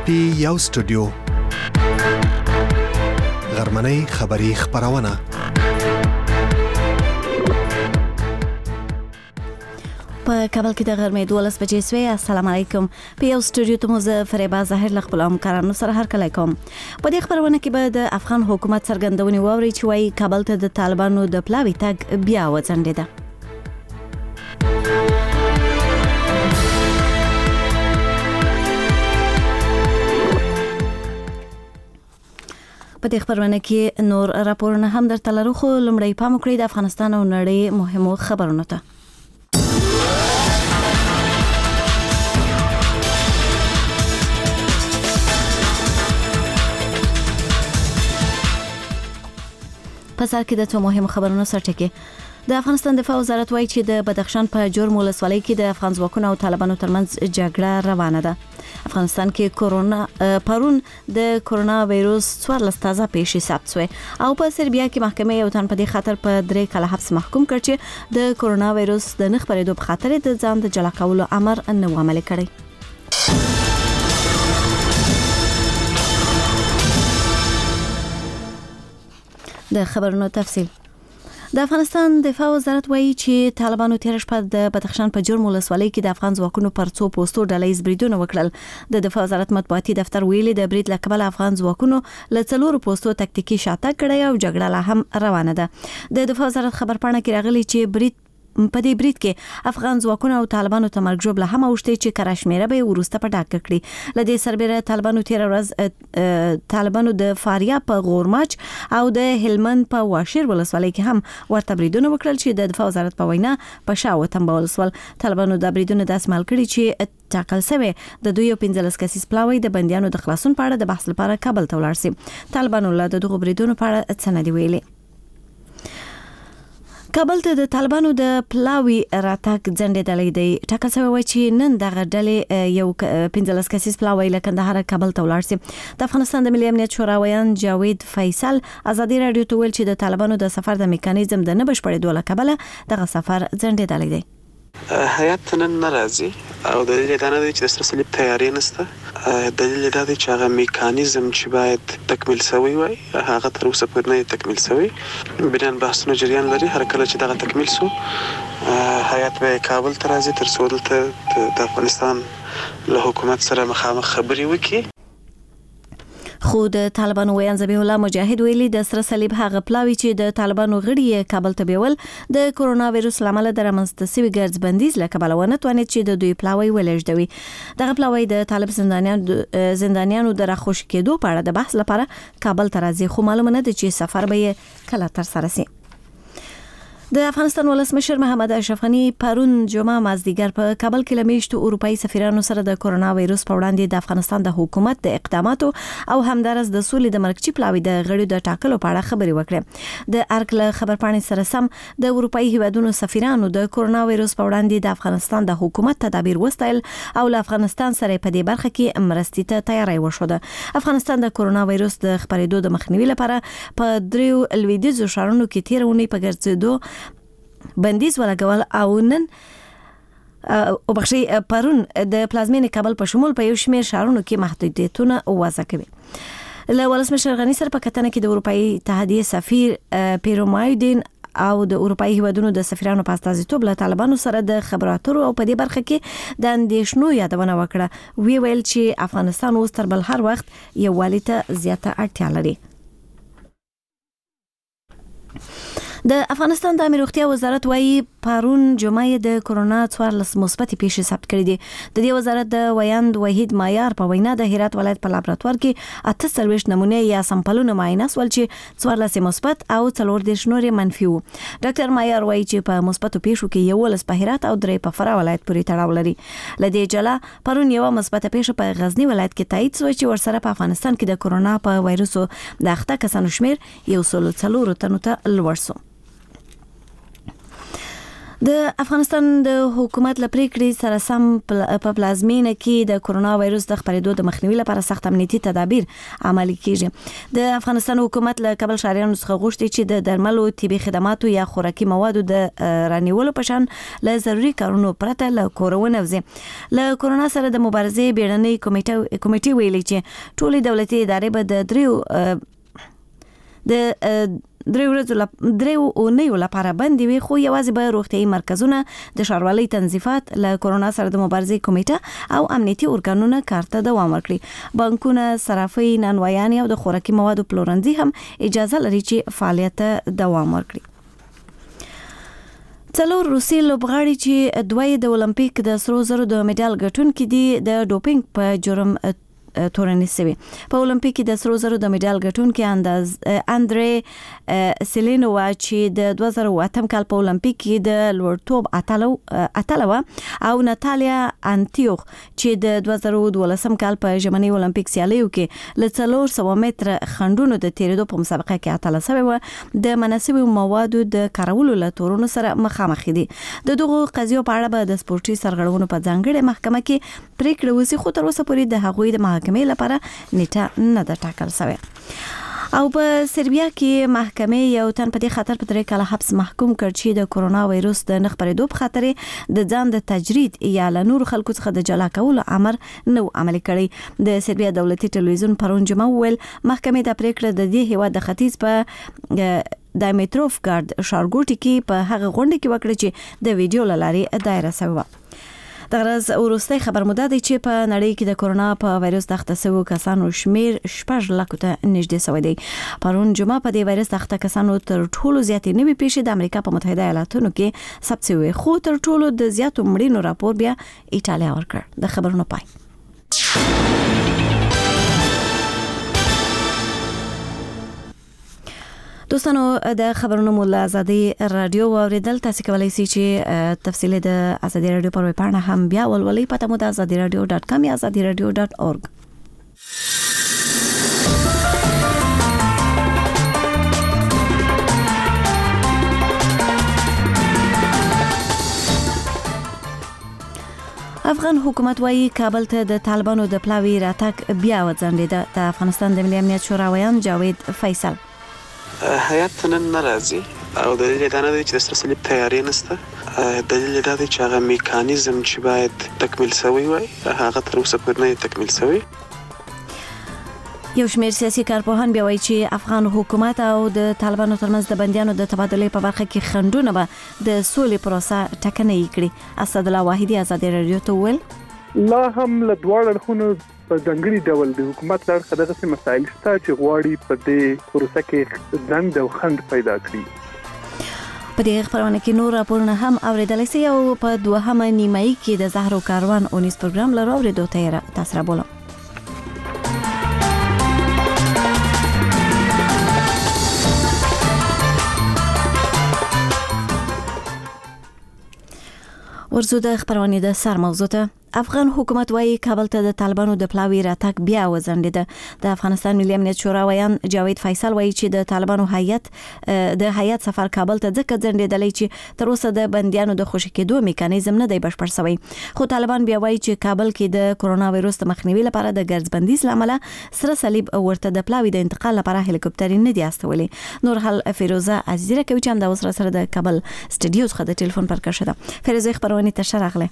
پټي یو سټوډیو غرمنۍ خبری خبرونه په کابل کې د غرمې 12 بجې سوی. السلام علیکم. په یو سټوډیو ته مو زه فریبا ظاهر له خپل همکارانو سره هرکلی کوم. په دې خبرونه کې به د افغان حکومت څرګندونې واوري چې وايي کابل ته د طالبانو د پلاوي تګ بیا وځنډېده. په دې خبرونه کې نور راپورونه هم درته لرو، خو لومړی پام وکړئ د افغانستان او نړۍ مهمو خبرونو ته. په سر کې د څو مهمو خبرونو سرټکی. د افغانستان دفاع وزارت وایي چې د بدخشان په جرم ولسوالۍ کې د افغان ځواکونو او طالبانو ترمنځ جګړه روانه ده. افغانستان کې پرون د کرونا وایروس 14 تازه پیښې ثبت شوې او په سربیا کې محکمې یو تن په دې خاطر په 3 کاله حبس محکوم کړ چې د کرونا وایروس د نه خپرېدو په خاطر د ځان د جلا کولو امر نه عملي کړی. د خبرونو تفصیل. د افغانستان دفاع وزارت وایي چې طالبانو تیر شپه د بدخشان په جرم ولسوالۍ کې د افغان ځواکونو پر څو پوسټو ډلهییز بریدونه وکړل. د دفاع وزارت مطبوعاتي دفتر ویلي د برید له کبله افغان ځواکونو له 4 پوسټو تکتیکي شاتګ کړی او جګړه لا هم روانه ده. د دفاع وزارت خبرپاڼه کې راغلي چې په دې برید کې افغان ځواکونو او طالبانو ته مرګ ژوبله هم اوښتې چې کراشمیره به ورسته په ډاګه کړي. لدې سربېره طالبانو تیر ورځ طالبانو د فاریاب په غورماچ او د هلمند په واشیر ولسوالۍ کې هم ورته بریدونه وکړل چې د دفاع وزارت په وینا په شا وتمبول شول. طالبانو د بریدونه داسې مال کړي چې ټاکل شوی د 15 کسیز پلاوی د بندیانو د خلاصون په اړه د بحث لپاره کابل ته ولاړ شي. طالبانو له دغه بریدونو په اړه څه نه دی ویلي. کابل ته د طالبانو د پلاوی راتګ ځنډېدلی دی. ټاکل شوی وای چې نن دغه ډلې یو 15 کسیز پلاوی له کندهار کابل ته ولاړ شي. د افغانستان د ملي امنیت شورا ویان جاوید فیصل ازادي رادیو ته ویل چې د طالبانو د سفر د میکانیزم د نه بشپړېدو له کبله دغه سفر ځنډېدلی دی. هیات نن ناراضي او دلیل دا نه دی چې د سره صلیب تیاری نشته. دلیل دا دی چې هغه میکانیزم چې باید تکمیل شوی وای هغه تر اوسه پورې نه تکمیل شوی. بنان بحثونه جریان لري. هر کله چې دغه تکمیل شو هیات به کابل ته راځي تر څو دلته د افغانستان له حکومت سره مخامخ خبرې وکړي. خو د طالبانو ویان ذبیح الله مجاهد ویلي د سره صلیب هغه پلاوی چې د طالبانو غړي کابل ته بیول د کرونا وایروس لامل د رامنځته شوي ګرځ بندیز له کبله ونه توانید چې د دوی پلاوی ولېږدوي. دغه پلاوی د طالب زندانیانو د راخوش کېدو په اړه د بحث لپاره کابل ته راځي، خو معلومه نه ده چې سفر به یې کله ترسره شي. د افغانستان ولسمشر محمد اشرف غني پرون جمعه مازدیګر په کابل کې له میشتو اروپایي سفیرانو سره د کرونا وایروس په وړاندې د افغانستان د حکومت د اقداماتو او همدارس د سولې د مرکزي پلاوي د غړو د ټاکلو په اړه خبرې وکړې. د ارګ له خبرپاڼې سره سم د اروپایي هیوادونو سفیرانو د کرونا وایروس په وړاندې د افغانستان د حکومت تدابیر وستایل او له افغانستان سره په دې برخه کې مرستې ته تیاری وشوده. افغانستان د کرونا وایروس د خپرېدو د مخنیوي لپاره په 3 لویدیځو ښارونو کې تیر اونۍ په ګرځېدو بندیز ولګول او نن پرون د پلازمینې کابل په شمول په یو شمېر ښارونو کې محدودیتونه وضع کوي. له ولسمشر غني سره په کتنه کې د اروپایي اتحادیې سفیر پیرومایدین او د اروپایي هیوادونو د سفیرانو په استازیتوب له طالبانو سره د خبرو اترو او په دې برخه کې د اندېښنو یادونه وکړه. ویل چې افغانستان اوس تر بل هر وخت یووالي ته زیاته اړتیا لري. د افغانستان د امنیت روغتیا وزارت وایي پرون جمعه د کرونا 14 مثبت پیښې ثبت کړې دي. د دې وزارت د ویاند وحید مایار په وینا د هرات ولایت په لابراتوار کې 48 نمونه یا سمپلونه معاینه شول چې 14 مثبت او 14 نور منفي وو. ډاکټر مایار وایي چې په مثبتو پیښو کې 11 په هرات او 3 په فراه ولایت پورې تړاو لري. لدې جلا پرون یو مثبت پیښه په غزنی ولایت کې تایید شو چې ورسره په افغانستان کې د کرونا په وایروسو د اخته کسانو شمیر 104 تنو ته لوړ شو. د افغانستان د حکومت لپاره سره سم په پلازمینه کې د کرونا وایروس د خپرېدو د مخنیوي لپاره سخت امنیتي تدابیر عملي کیږي. د افغانستان حکومت له کابل شهریانو څخه غوښتي چې د درملو، طبي خدماتو یا خوراکي موادو د رانیولو په شان له ضروري کارونو پرته له کور ونوځي. له کرونا سره د مبارزې بیړنۍ کمیټې ویلي چې ټولې دولتي ادارې به دریو اونیو لپاره بندي وي، خو یوازې به روغتیايي مرکزونه، د ښاروالۍ تنظیفات، له کرونا سره د مبارزې کمیټه او امنیتي ارګانونه کار ته دوام ورکړي. بانکونه، صرافي، نانوایانې او د خوراکي موادو پلورنځي هم اجازه لري چې فعالیت دوام ورکړي. 4 روسي لوبغاړي چې دوی د اولمپیک د سرو زرو د میډال ګټونکي دي د ډوپینګ په جرم تورنې سوي. په اولمپیک کې د سرو زرو د میډال ګټونکي اندرې سیلینووا چې د 2008 کال په اولمپیک کې د لوړتوب اتلوه او ناتالیا انتیوخ چې د 2012 کال په ژمنۍ اولمپیک سیالیو کې له 400 متر خنډونو د تیریدو په مسابقه کې اتله شوی و، د مناسبو موادو د کارولو له تورونو سره مخامخ دي. د دغو قضیو په اړه به د سپورتي سرغړونو په ځانګړې محکمه کې پریکړه وشي، خو تر اوسه پورې د هغوی د محکمې لپاره نیټه نه ده ټاکل شوې. او په سربیا کې محکمې یو تن په دې خاطر په 3 کاله حبس محکوم کړ چې د کرونا وایروس د نه خپرېدو په خاطر د ځان د تجرید یا له نور خلکو څخه د جلا کولو امر نو عملي کړی. د سربیا دولتي ټلویزیون پرون جمعه ویل محکمې د پریکړه د دې هیواد د ختیځ په دایمتروف ګارد ښارګوټي کې په هغه غونډه کې وکړه چې د ویډیو لاري دایره شوی و. د غرض وروستي خبر مو ده چې په نړۍ کې د کرونا په وایروس د اخته کسانو شمیر 6 لکه ته نږدې شوی دی. پرون جمعه په دې وایروس د اخته کسانو تر ټولو زیاتې نوې پیښې د امریکا په متحده ایالاتونو کې ثبت شوې، خو تر ټولو د زیاتو مړینو راپور بیا ایټالیا ورکړ. د خبرونو پای. دوستانو د خبرونو مولا آزادي رادیو اوریدل، تاسو کولای شئ چې تفصیل د آزادي رادیو پر ویب پاڼه هم بیا ولولئ. پته مو د azadiradio.com یا azadiradio.org. افغان حکومت وايي کابل ته د طالبانو د پلاوي راتګ بیا وځنډېده. د افغانستان د ملي امنیت شورا ویان جاوید فیصل هیات نن ناراضي او دلیل دا نه دی چې د سره صلیب تیاری نشته. دلیل دا دی چې هغه میکانیزم چې باید تکمیل شوی وای هغه تر اوسه پورې نه تکمیل شوی. یو شمېر سیاسي کارپوهان بیا وایي چې افغان حکومت او د طالبانو ترمنځ د بندیانو د تبادلې په برخه کې خنډونه به د سولې پروسه ټکنۍ کړي. اسد الله واحدي آزادي رادیو ته ویل لا هم له دواړو اړخونو په ځانګړي ډول د حکومت له اړخه دغسې مسایل شته چې غواړي په دې پروسه کې ځنډ او خنډ پیدا کړي. په دې خبرونه کې نور راپورونه هم اوریدلای شئ او په دوهمه نیمایي کې د زهرو کاروان اونیس پروګرام لرو اوریدو ته تاسو را بولم. ورزو د خبرونه د سر موضوع ته. افغان حکومت وايي کابل ته د طالبانو د پلاوي راتګ بیا وځنډېده. د افغانستان ملي امنیت شورا ویان جاوید فیصل وايي چې د طالبانو هیئت سفر کابل ته ځکه ځنډېدلی چې تر اوسه د بندیانو د خوشي کېدو میکانیزم نه دی بشپړ شوی. خو طالبان بیا وايي چې کابل کې د کرونا وایروس د مخنیوي لپاره د ګرځبندیز لامل سره صلیب ورته د پلاوي د انتقال لپاره هلیکوپټر نه دی استولي. نور حال فیروزه عزیزه کوي چې هم د وسره د کابل سټډیو څخه د ټلیفون پر کښه ده. فیروزه خبرونه ته شراغله.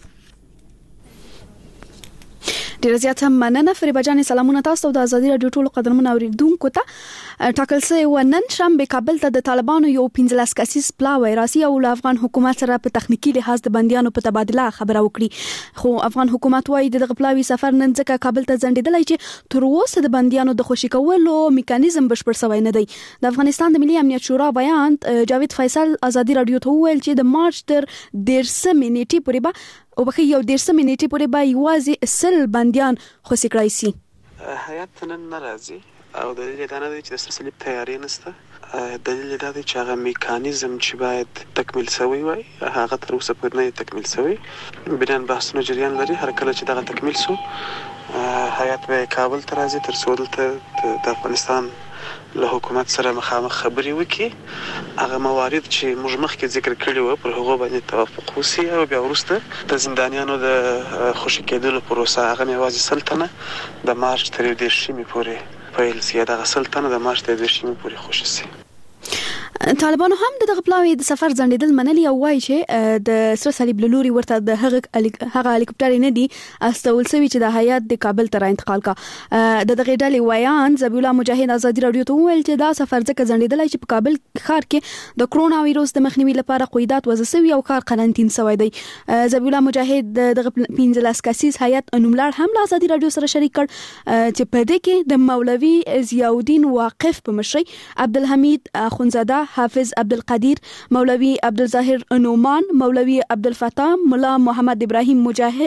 ډیر زیات مننه فریبا جان. سلامونه تاسو د آزادي رادیو ټولو قدرمن اوریدونکو ته. ټاکل شوی نن شنبه کابل ته د طالبانو یو 15 کسیز پلاوی راسي او افغان حکومت سره په تخنیکی لحاظ د بندیانو په تبادله خبره وکړي. خو افغان حکومت وايي دغه پلاوی سفر نن ځکه کابل ته ځنډېدلی چې تر اوسه د بندیانو د خوشي کولو میکانیزم بشپړ شوی نه دی. د افغانستان د ملي امنیت شورا بیان جاوید فیصل آزادي رادیو ته ویل چې د مارچ تر 13 نیټې پورې به او بخي یو 13 نیټې پورې به یوازې سل بندیان خوشي کړای شي. هیات نن ناراضي او دلیل دا نه دی چې د سره صلیب تیاری نشته. دلیل دا دی چې هغه میکانیزم چې باید تکمیل شوی وای هغه تر اوسه پورې نه تکمیل شوی. بنان بحثونه جریان لري. هر کله چې دا تکمیل شو هیات به کابل ته راځي تر څو د افغانستان له حکومت سره مخامخ خبرې وکړي، هغه موارد چې موږ مخکې ذکر کړي وو پر هغه باندې توافق وشي او بیا وروسته د زندانیانو د خوشي کېدلو پروسه هغه یوازې سلطنه د مارچ تر 20 پورې پیل سي، د سلطنه د مارچ تر 20 پورې خوشي سي. طالبانو هم دغه پلاوی د سفر ځنډیدل منلي او وایي چې د سره صلیب لوري ورته د هغه هلیکوپټر نه دی استول سوي چې د هیات د کابل ته انتقال کا. د دغه ډلې ویان ذبیح الله مجاهد ازادي رادیو ته ویل چې دا سفر ځکه ځنډیدل چې په کابل ښار کې د کرونا وایروس د مخنیوي لپاره قیودات وضع شوی او کار قرنټین شوی دی. ذبیح الله مجاهد دغه 15 کسیز هیات نوملړ هم له ازادي رادیو سره شریک کړ چې په دې کې د مولوي ضیاءالدین واقف په مشرۍ عبدالحمید اخونزاده، حافظ عبدالقدیر، مولوی عبدالظاهر نومان، مولوی عبدالفتاح، ملا محمد ابراهیم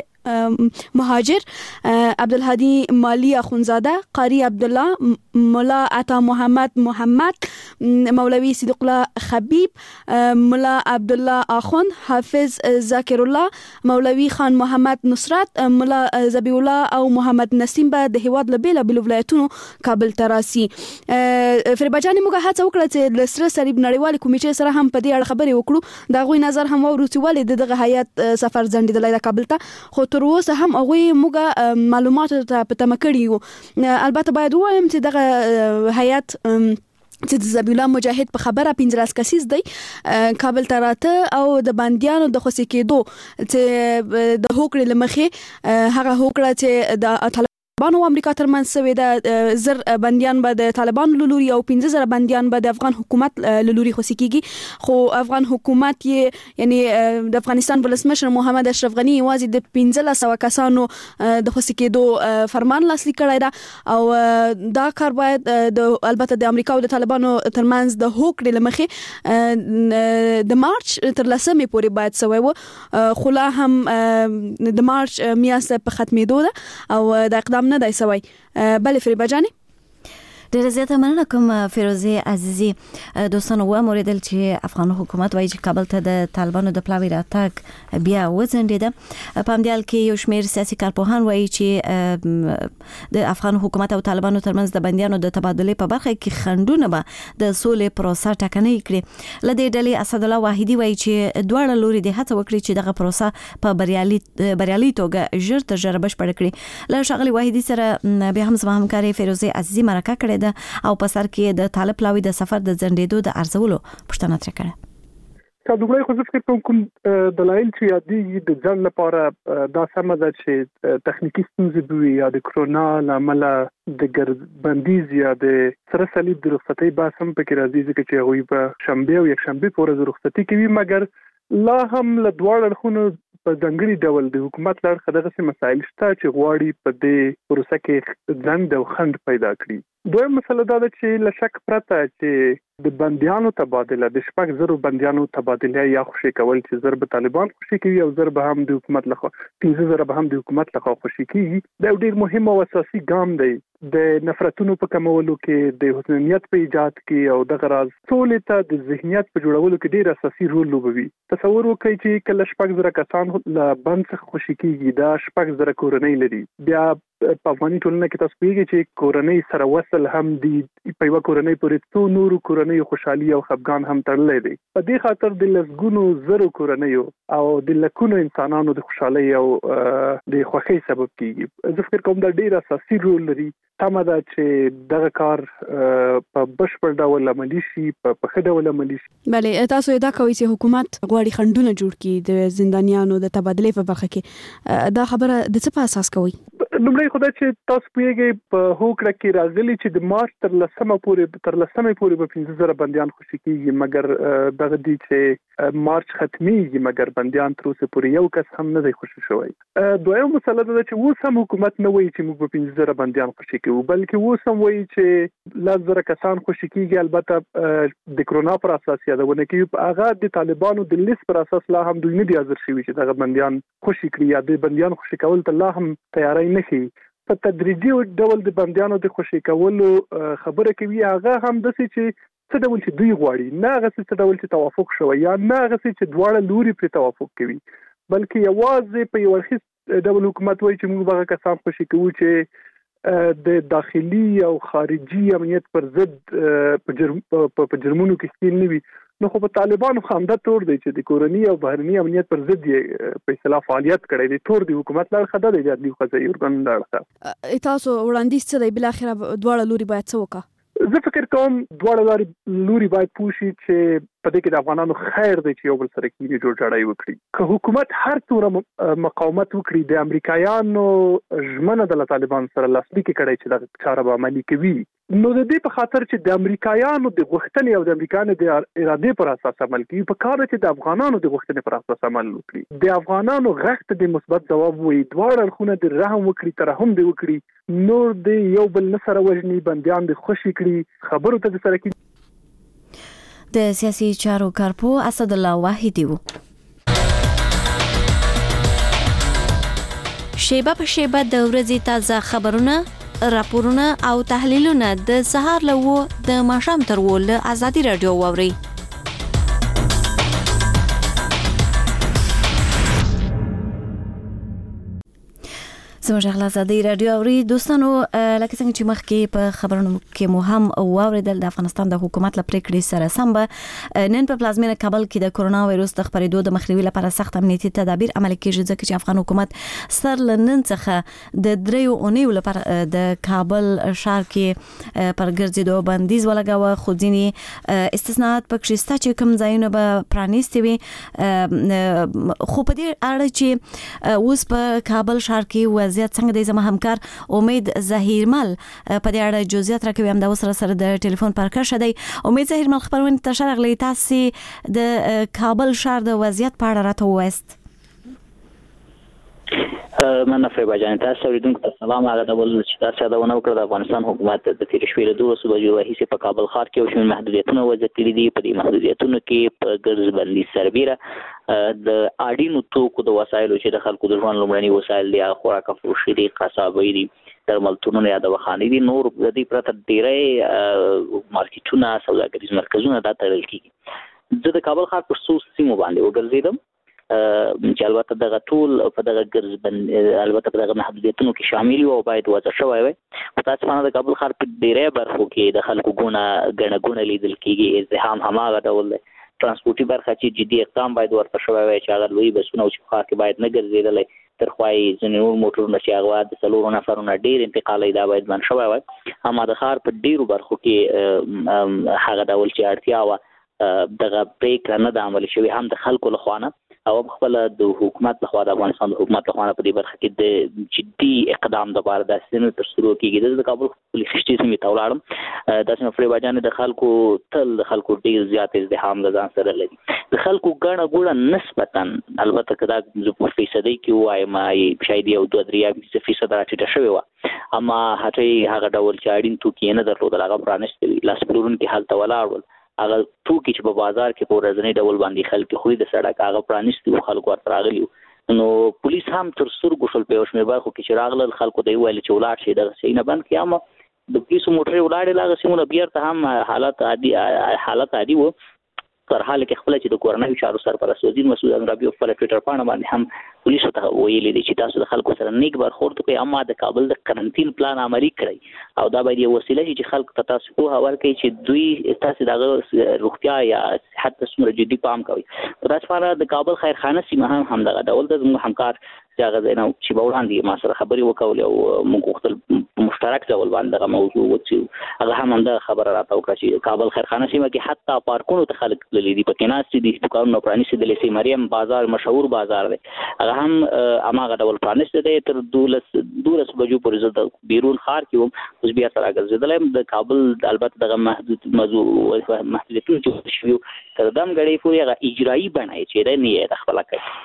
مهاجر، عبدالهادی مالی اخونزاده، قاری عبدالله، ملا عطا محمد، مولوی صدیق الله خبیب، ملا عبدالله اخوند، حافظ ذاکر الله، مولوی خان محمد نصرت، ملا ذبیح الله او محمد نسیم به د هیواد له بیلابیلو ولایتونو کابل ته راسي. فریباجان موږ هڅه وکړه چې د سره صلیب نړیوال کمیټې سره هم په دې اړه خبرې وکړو، دا غوي نظر هم ورو چې ولې دغه هیات سفر ځنډیدلی د کابل ته، خو تر اوسه هم هغه موږ معلومات ته پته مکړی یو. البته باید وایم چې دغه هیات چې د ذبیح الله مجاهد په خبره 15 کسیز دی کابل ته راته او د باندیانو د خوشي کېدو چې د هوکړې لمخې هغه هوکړه چې د طالبانو او امریکا ترمنځ سوي د زر بنديان به د طالبانو لوري او 15000 بنديان به د افغان حکومت لوري خوشي کیږي، خو افغان حکومت یعنی د افغانستان ولسمشر محمد اشرف غنی واځي د 1500 کسانو د خوشي کېدو فرمان لاسلیک کړی دا او دا کار باید البته د امریکا او د طالبانو ترمنځ د هوکړې لمخې د مارچ تر 10 پورې باید سوي و، خو لا هم د مارچ میاشت په ختمېدو ده او د اقدام نه دی سوی. بله فریبا جانی ډیره زیاته مننه کوم فیروزه عزیزي. دوستانو و موریدل چې افغان حکومت وایي چې کابل ته د طالبانو د پلاوی راتګ بیا وځنډیده. په همدې حال کې یو شمېر سیاسي کارپوهان وایي چې د افغان حکومت او طالبانو ترمنځ د بندیانو د تبادلې په برخه کې خنډونه به د سولې پروسه ټکنۍ کړي. لدې ډلې اسد الله واحدي وایي چې دواړه لوري د هڅه وکړي چې دغه پروسه په بریالي توګه ژر تر ژره بشپړ کړي. له ښاغلي واحدي سره بیا هم زما همکاري فیروزه عزیزي مرکه کړې او په سر کې د طالب پلاوی د سفر د ځنډېدو د ارزولو پوښتنه ترې کړه. تا دوی خو ځکه په کوم دلایل چې یادې د ځان لپاره دا سم ده چې تخنیکی ستونزې دوی یا د کرونا لامل د ګرځبندیز یا د سره صلیب د رخصتۍ بحث هم پکې راځي چې هغوی په شنبه او یک شنبه پورې رخصتي کوي، مګر لا هم له دواړو اړخونو په ځانګړي ډول د حکومت له اړخه دغه مسایل شته چې غواړي په دې پروسه کې ځنډ او خنډ پیدا کړي. دویم مسله دا ده چې له شک پرته چې د بنديانو تبادله د 6,000 بنديانو تبادله یا خوشي کول چې ضرب طالبان خوشي کوي او ضرب هم د حکومت لخوا 15,000 به هم د حکومت لخوا خوشي کوي، دا ډیر مهم او اساسي ګام دی د نفرتونو په کمولو کې، د حسنیت په ایجاد کې او د غراض ټول ته د ذهنیت په جوړولو کې ډیر اساسي رول لوبوي. تصور وکړئ چې کله 6,000 کسان له بند څخه خوشي کیږي، دا 6,000 کورنۍ لري. بیا په افغاني ټولنه کې تاسو پیږئ چې کورنۍ سره وصل هم دي، په یو کورنۍ پورې څو نورو کورنۍ خوشحالي او خفګان هم تړلې دي. په دې خاطر د لسګونو زرو کورنۍ او د لکونو انسانانو د خوشحالي او د خوښۍ سبب کیږي. زه فکر کوم دا ډیر اساسي رول لري. تمه ده چې دغه کار په بشپړ ډول عملي شي، په ښه ډول عملي شي. بله تاسو دا کوي چې حکومت غواړي خنډونه جوړ کړي د زندانیانو د تبادلې په برخه کې، دا خبره د څه په اساس کوي؟ لومړی خدای چې تاسو پیږئ په هوکړه کې راغلي چې د مارچ تر 10 پورې به 15,000 بنديان خوشي کیږي، مګر دغه دي چې مارچ ختميږي مګر بنديان تر اوسه پورې یو کس هم نه دی خوشي شوی. دویم مسله ده چې اوس هم حکومت نه وایي چې موږ په 15,000 بنديان خوشي کوو، بلکې اوس هم وایي چې 10,000 کسان خوشي کیږي. البته د کرونا پر اساس یادونه کوي، هغه د طالبانو د لیست پر اساس لا هم دوی نه دي حاضر شوي چې دغه بنديان خوشي کړي یا د بنديان خوشي کول ته لا هم تیاری نه کوي. په تدریجي ډول د بنديانو د خوشي کولو خبره کوي، هغه هم د څه ډول چې دوی غواړي، نه هغه څه ډول چې توافق شوی یا نه هغه چې دواړه لوري پر توافق کوي، بلکې یوازې په یو اړخیز ډول حکومت وایي چې موږ هغه کسان خوشي کوو چې د داخلي او خارجي امنیت پر ضد په جرمونو کې ښکیل نه وي، نو خو په طالبانو خامده تور دی چې د کورني او بهرني امنیت پر ضد یې په اصطلاح فعالیت کړی دی. تور دی حکومت لا خدای دی عدالي قضایي ارګان لا تاسو وړاندیز څه دی بل اخر دواړه لوري باید څه وکړي؟ زه فکر کوم دواړه لوري باید پوښي چې په دې کې د افغانانو خیر دی چې یو بل سره کینې جوړجاړی وکړي. که حکومت هر څومره مقاومت وکړي، د امریکایانو ژمنه د طالبان سره لاسلیک کړي چې دا چاره به عملي کوي، نو د دې په خاطر چې د امریکایانو د غوښتنې او د امریکایانو د ارادې پر اساس عمل کوي، په کار چې د افغانانو د غوښتنې پر اساس عمل وکړي. د افغانانو غږ ته د مثبت ځواب وایي، دواړه اړخونه د رحم وکړي، ترحم دې وکړي، نور د یو بل نه سره وژني، بندیان د خوشي کړي، خبرو ته د سره کړي. د سیاسي چارو کارپو اسد الله واحدی وو. شیبه په شیبه د ورځې تازه خبرونه، راپورونه او تحلیلونه د سهار له د ماښام تر له ازادي رادیو واوري. زموږ غلا ازادي رادیو اوري دوستانو، لکه څنګه چې مخکې په خبرونو کې مو هم واوریدل، د افغانستان د حکومت له پریکړې سره سم به نن په پلازمینه کابل کې د کورونا وایروس د خپرېدو د مخنیوي لپاره سخت امنیتي تدابیر عملي کیږي، ځکه چې افغان حکومت سر لنن څخه د 3 اونیو لپاره د کابل ښار کې پر ګرځېدو بندیز ولګاوه، خو ځینې استثناءات پکې شته چې کوم ځایونه به پرانیستي وي. خو په دې اړه چې اوس په کابل ښار کې وضعیت څنګه دی، زما همکار امید ظهیرمل په دې اړه جزئیات راکوي. هم دا سره د ټلیفون پر کار شدی. امید ظهیرمل، خبرونه ته شرغلی، تاسو د کابل ښار د وضعیت په اړه راته وایست. مننه فریبا تاسو اوریدونکو ته سلام. هغه ډول چې تاسو یادونه وکړه، د افغانستان حکومت د تیر شپې له 2 بجو راهیسې په کابل ښار کې شوم محدودیتونه وضع کړي دي. په دې محدودیتونو کې په ګرځ بندي سربیره د اړینو توکو د وسایلو چې د خلکو د ژوند لومړني وسایل دي، خوراک فروش دي، قصابۍ دي، درملتونونه یا دواخانې دي، نور د دې پرته ډېری مارکیټونه، سوداګریز مرکزونه دا تړل کېږي. زه د کابل ښار پر څو سیمو باندې وګرځېدم چې البته دغه ټول په دغه ګرځ بند البته په دغه محدودیتونو کې شامل وي او باید وضع شوی وي. متاسفانه د کابل ښار په ډېری برخو کې د خلکو ګڼه لیدل کېږي، ازدحام هماغه ډول دی. ترانسپورټي برخه چې جدي اقدام باید ورته شوی وي چې هغه لوی بسونه او چې ښار کې باید نه ګرځېدلی، تر خوا یې ځینې نور موټرونه چې هغه د 4 نفرونه ډېر انتقالي، دا باید بند شوی وي. اما د ښار په ډېرو برخو کې هغه ډول چې اړتیا وه دغه پرېکړه نه ده عملي شوې، هم د خلکو لخوا نه او خپل د حکومت لخوا، د افغانستان د حکومت لخوا په دې برخه کې د جدي اقدام لپاره داسې نه ترسره کېږي. د کابل پولیس سټیشن ته ولاړم، داسې فریبا جان د خلکو ډېر زیات ازدحام د ځان سره لري. د خلکو ګڼه نسبتا، البته که دا په فیصدي کې ووایم شاید یو 2-3% راټیټه شوې وه، اما هغه ډول چې اړین توکي نه درلودل هغه پرانیستي وي. لاس پلورونکي هلته ولاړ ول، هغه توکي چې په بازار کې په ورځني ډول باندې خلک خوري د سړک هغه پرانیستي وو، خلکو ورته راغلي وو. نو پولیس هم تر سترګو شول په یو شمېر برخو کې چې راغلل، خلکو ته یې وویل چې ولاړ شي، دغه شی نه بند کړي. اما د پولیسو موټرې ولاړې هغه سیمونه بیرته هم حالت عادي وو. تر حال کې خپل چې د کورنۍ چارو سرپرست وزیر مسعود انورابي خپل ټویټر پاڼه باندې هم پولیسو ته ویلي دي چې تاسو د خلکو سره نیک برخورد وکړئ، اما د کابل د کرنټین پلان عملي کړئ او دا باید یو وسیله چې خلکو ته تاسو پوهه ورکړي چې دوی تاسو دغه روغتیا یا صحت ته څومره جدي پام کوي. په داسې حال د کابل خیرخانه سیمه هم دغه ډول د زموږ همکار چې هغه ځای نه چې به وړاندې ما سره خبرې وکولې او موږ غوښتل مشترک ډول باندې دغه موضوع وڅېړو. هغه هم همدغه خبره راته وکړه چې کابل خیرخانه سیمه کې حتی پارکونو ته خلک تللي دي، پکې ناستې دي، دوکانونه پرانیستي دي. مریم بازار مشهور بازار دی، هغه هم هماغه ډول پرانیستی دی. تر 12 بجو پورې زه د بیرون ښار کې وم، اوس بیا سره ګرځېدلی یم. د کابل البته دغه محدودیتونه چې شوي وو تر دم ګړۍ پورې هغه اجرایي بڼه یې چې دی نه یې خپله کوي.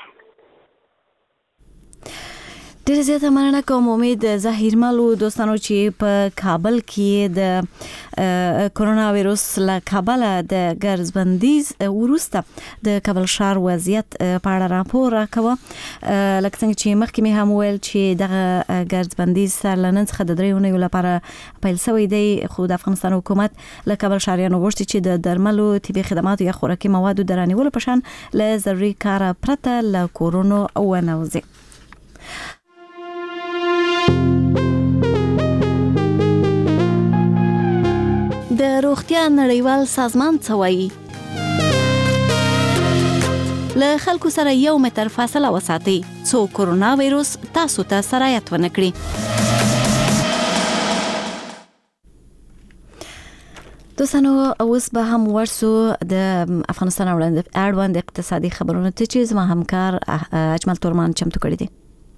ډېر زیاته مننه کوم امید ظهیرمل دوستانو چې په کابل کې د کورونا وایروس له کبله د ګرځبندیز وروسته د کابل ښار وضعیت په اړه راپور راکوه. لکه څنګه چې مخکې مې هم ویل چې دغه ګرځبندیز سر له نن څخه د 3 اونیو لپاره پیل شوی دی، خو د افغانستان حکومت له کابل ښاریانو غوښتي چې د درملو، طبي خدماتو یا خوراکي موادو د رانیولو په شان له ضروري کاره پرته له کورونو ونه وځي. روغتیا نړیوال سازمان څه وایي؟ له خلکو سره 1 متر فاصله وساتئ څو کورونا وایروس تاسو ته سرایت ونه کړي. دوستانو اوس به هم ورسو د افغانستان اړوند اقتصادي خبرونه ته چې زما همکار اجمل تورمان چمتو کړی دی.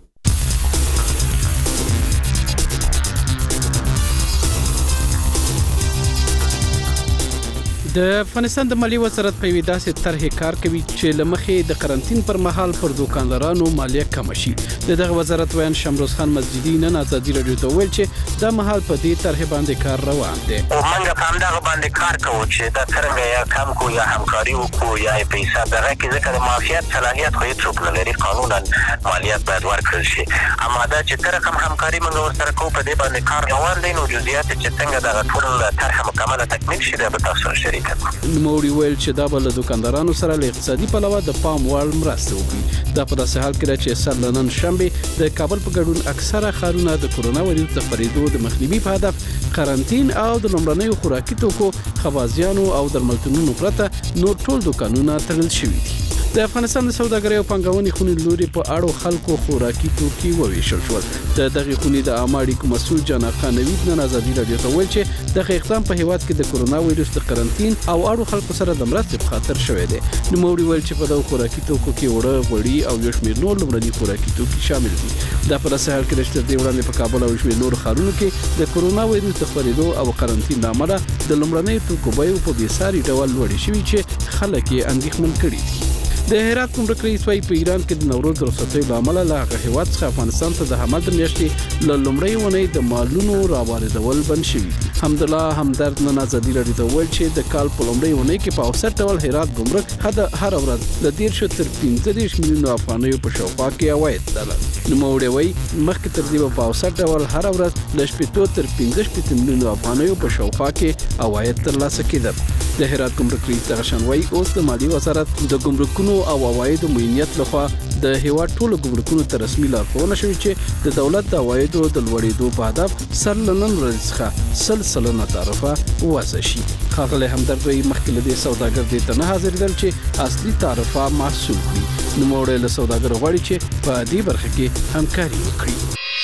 د افغانستان د مالیې وزارت په ویداسې طرحې کار کوي چې لمخې د قرنټین پر مهال پر دوکاندارانو مالیه کم شي. دغه وزارت ویان شمروز خان مسجدي نن ازادي رادیو ته ویل چې د مهال په دې طرحې باندې کار روان دی. موږ هم دغه باندې کار کوو چې دا څنګه یا کم کو یا همکاري وکړو یا پیسې دغه کې ځکه د مافیات صلاحیت خو هیڅ څوک نه لري، قانونا مالیات باید ورکړل شي. اما دا چې تر کوم همکاري موږ ورسره کوو په دې باندې کار روان دی، نو جزئیات چې څنګه دغه ټول طرح مکمله تکمیل شي دا به تاسو سره شریک نوموړي ویل چې دا بل دکاندارانو سره له اقتصادي پلوه د پام وړ مرسته وکړي. دا په داسې حال کې چې سر نن شنبه د کابل په ګډون اکثره ښارونه د کورونا وایروس د خپرېدو د مخنیوي په هدف قرنټین او د لومړنیو خوراکي توکو، خوازیانو او درملتونونو پرته نور ټول دکانونه تړل شوي دي. د افغانستان د سوداګرۍ او پنګونې خونې لوري په اړو خلکو خوراکي توکي وویشل شول. د دغه خونې د عامه اړیکو مسؤل جان اقا نوید نن ازادي رادیو ته ویل چې دغه اقدام په هیواد کې د کورونا وایروس د قرنټین او اړو خلکو سره د مرستې په خاطر شوی دی. نوموړي ویل چې په دغه خوراکي توکو کې وړه، غوړي او یو شمېر نور لومړني خوراکي توکي شامل دي. دا په داسې حال کې چې د وړاندې په کابل او شمېر نور ښارونو کې د کورونا وایروس د خپرېدو او قرنټین له امله د لومړنیو توکو بیې په بېساري ډول لوړې شوي چې خلک یې اندېښمن کړي دي. د هرات ګمرک رئیس وايي په ایران کې د نوروز رخصتۍ له امله له هغه هیواد څخه افغانستان ته د حمل د میاشتې له لومړۍ اونۍ د مالونو راواردول بند شوي. حمدالله همدرد نن ازادي رادیو ته ویل چې د کال په لومړۍ اونۍ کې په اوسط ډول هرات ګمرک هر ورځ له 10 تر 15 میلیونه افغانیو په شاوخوا کې عواید درلودل. نوموړي وايي مخکې تر دې په اوسط ډول هر ورځ له 15 تر 15 میلیونه افغانیو په شاوخوا کې عواید ترلاسه کېدل. د هرات ګمرک رئیس دغشان وايي اوس د مالیې وزارت د ګمرکونو او عوایدو معینیت لخوا د هیواد ټولو ګمرکونو ته رسمي لارښوونه شوې چې د دولت د عوایدو د لوړېدو په هدف سر له نن ورځې څخه 100% تعرفه وضع شي. ښاغلی همدرد وايي مخکې له دې سوداګر دې ته نه حاضرېدل چې اصلي تعرفه محصول کړي. نوموړی له سوداګرو غواړي چې په دې برخه کې همکاري وکړي.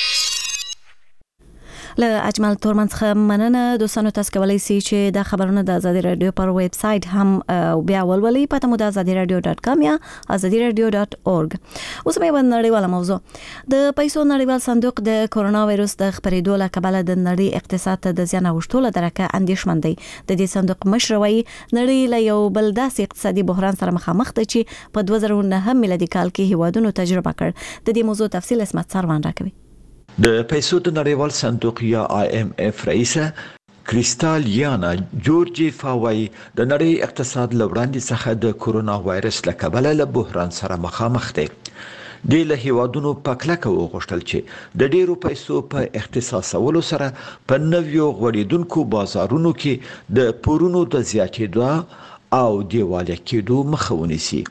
له اجمل تورمان څخه مننه. دوستانو تاسو کولی شئ چې دا خبرونه د ازادي رادیو پر ویب سټ هم بیا ولولئ. پته مو د azadiradio.com یا azadiradio.org. اوس مې نړیواله موضوع د پیسو نړیوال صندوق د کورونا وایروس د خپرېدو له کبله د نړۍ اقتصاد ته د زیان اوښتو له درکه اندېښمن دی. د دې صندوق مشر وايي نړۍ له یو بل داسې اقتصادي بحران سره مخامخ ده چې په 2009 میلادي کال کې هیوادونو تجربه کړ. د دې موضوع تفصیل اسمت سروان راکوي. د پیسو د نړیوال صندوق یا IMF رئیسه کریستالیانا جورجیفا وايي د نړۍ اقتصاد له وړاندې څخه د کورونا وایرس له کبله له بحران سره مخامخ دی. د له هیوادونو په کلکه وغوښتل چې د ډیرو پیسو په اختصاصولو سره په نویو غوړېدونکو بازارونو کې د پورونو د زیاتېدو او دیواله کېدو مخه ونیسي.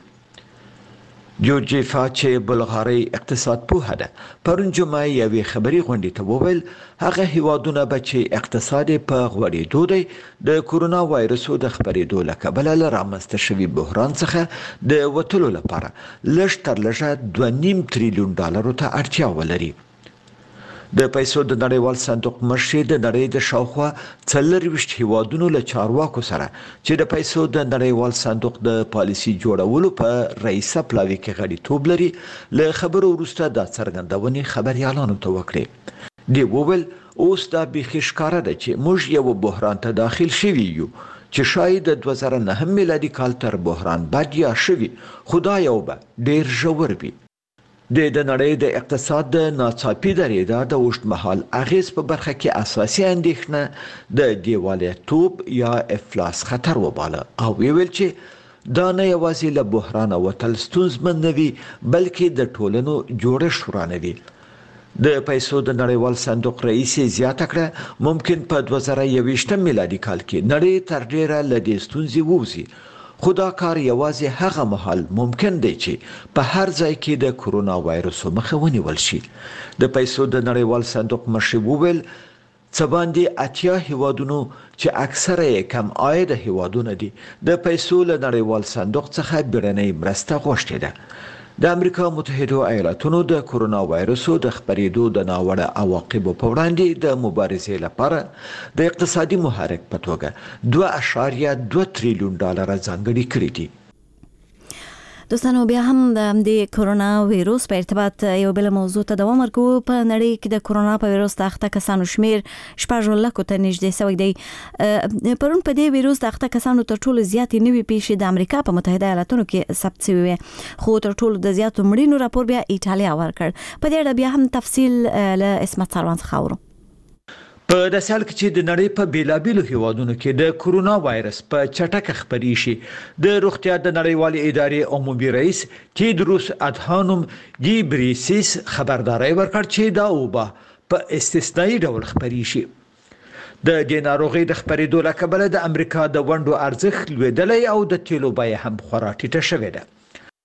جورجیفا چې بلغاري اقتصاد پوهه ده پرون جمعه یوې خبري غونډې ته وویل هغه هیوادونه به چې اقتصاد په غوړېدو دی د کورونا وایرسو د خپرېدو له کبله له رامنځته شوي بحران څخه د وتلو لپاره لږ تر لږه $2.5 تریلیون ته اړتیا ولري. د پیسو د نړیوال صندوق مشر د نړۍ د شاوخوا 24 هیوادونو له چارواکو سره چې د پیسو د نړیوال صندوق د پالیسي جوړولو په رئیسه پلاوي کې غړیتوب لري له خبرو وروسته د څرګندونې خبريالانو ته وکړي. دی وویل اوس دا بيخي ښکاره ده چې موږ یو بحران ته داخل شوي یو چې شاید د 2009 میلادي کال تر بحران بعد یا شوي خدای او به ډیر ژور وي. د نړۍ د اقتصاد د ناڅاپي درېدا د اوږدمهال اغیز په برخه کې اساسي اندېښنه د دیوالیتوب یا افلاس خطر وباله او ویل چې دا نه یوازې له بحران وتل ستونزمن نه وي بلکې د ټولنو جوړښت ورانوي. د پیسو د نړیوال صندوق رئیس زیاته کړه ممکن په 2021 میلادي کال کې نړۍ تر ډیره له دې ستونزې ووځي. خدا کار یوازې هغه مهال ممکن دی چې په هر ځای کې د کورونا وایرس مخه ونیول شي. د پیسو د نړیوال صندوق مشر وویل څه باندې 80 هیوادونو چې اکثره یې کم عاید هیوادونه دي د پیسو له نړیوال صندوق څخه بیړنۍ مرسته غوښتې ده. د امریکا متحده ایالاتونو د کرونا وایرسو د خپرېدو د ناوړه عواقبو په وړاندې د مبارزې لپاره د اقتصادي محرک په توګه 2.2 تریلیون ډالر ځانګړي کړي دي. دوستانو بیا هم د کرونا وایرس په ارتباط یو بل موضوع ته دوام ورکوو. په نړۍ کې د کرونا په وایرس د اخته کسانو شمیر 6 لکو ته نږدې شوی دی. پرون په دې وایرس د اخته کسانو تر ټولو زیاتې نوې پیښې د امریکا په متحده ایالاتونو کې ثبت شوې وې، خو تر ټولو د زیاتو مړینو راپور بیا ایټالیا ورکړ. په دې اړه بیا هم تفصیل له اسمت سروان څخه اورو. په داسې حال کې چې د نړۍ په بیلابیلو هیوادونو کې د کرونا وایرس په چټکه خپرې شي، د روغتیا د نړیوالې ادارې عمومي رئیس تیدروس ادهانوم ګیبریسیس خبرداري ورکړ چې دا وبا په استثنایی ډول خپرې شي. د دې ناروغۍ د خپرېدو له کبله د امریکا د ونډو ارزښت لوړېدلی او د تیلو بیه هم خورا ټیټه شوې ده.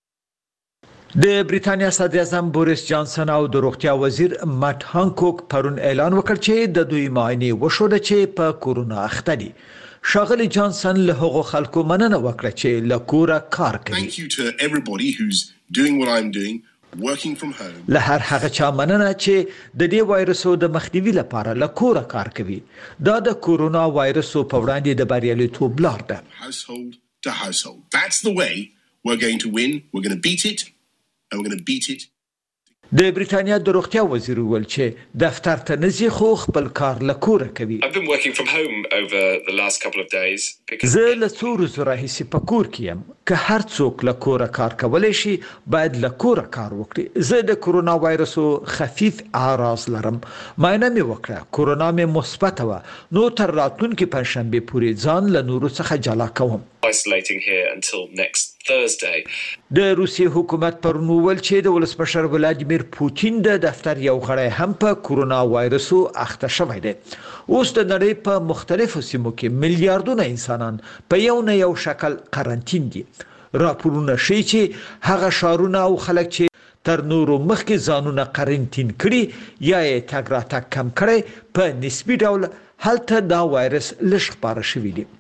د بریتانیا صدر اعظم بوریس جانسن او د روغتیا وزیر مات هانکوک پرون اعلان وکړ چې د دوی معاینې وشوه چې په کورونا اخته دي. ښاغلي جانسن له هغو خلکو مننه وکړه چې له کوره کار کوي. Thank you to everybody who's doing what I'm doing, working from home. له هر هغه چا مننه چې د دې وایرسو د مخنیوي لپاره له کوره کار کوي. دا د کورونا وایرسو په وړاندې د بریالیتوب لار ده. Household to household. That's the way we're going to win. We're going to beat it. And we're going to beat it. د بریتانیا د روغتیا وزیر ویل چې دفتر ته نزي خو خپل کار له کوره کوي. I've been working from home over the last couple of days. زه له څو ورځو راهیسې په کور کې یم. که هر څوک له کوره کار کولی شي باید له کوره کار وکړي. زه د کرونا وایرسو خفیف اعراض لرم. معاینه مې وکړه، کرونا مې مثبته وه، نو تر راتلونکي پنجشنبې پورې ځان له نورو څخه جلا کوم. Isolating here until next Thursday. د روسیې حکومت پرون وویل چې د ولسمشر ولادیمیر پوتین د دفتر یو غړی هم په کرونا وایرسو اخته شوی دی. اوس د نړۍ په مختلفو سیمو کې میلیارډونه انسانان په یو نه یو شکل قرنطین دي. راپورونه ښیي چې هغه ښارونه او خلک چې تر نورو مخکې ځانونه قرنطین کړي یا یې تګ راتګ کم کړی، په نسبي ډول هلته دا وایرس لږ خپاره شوی دی.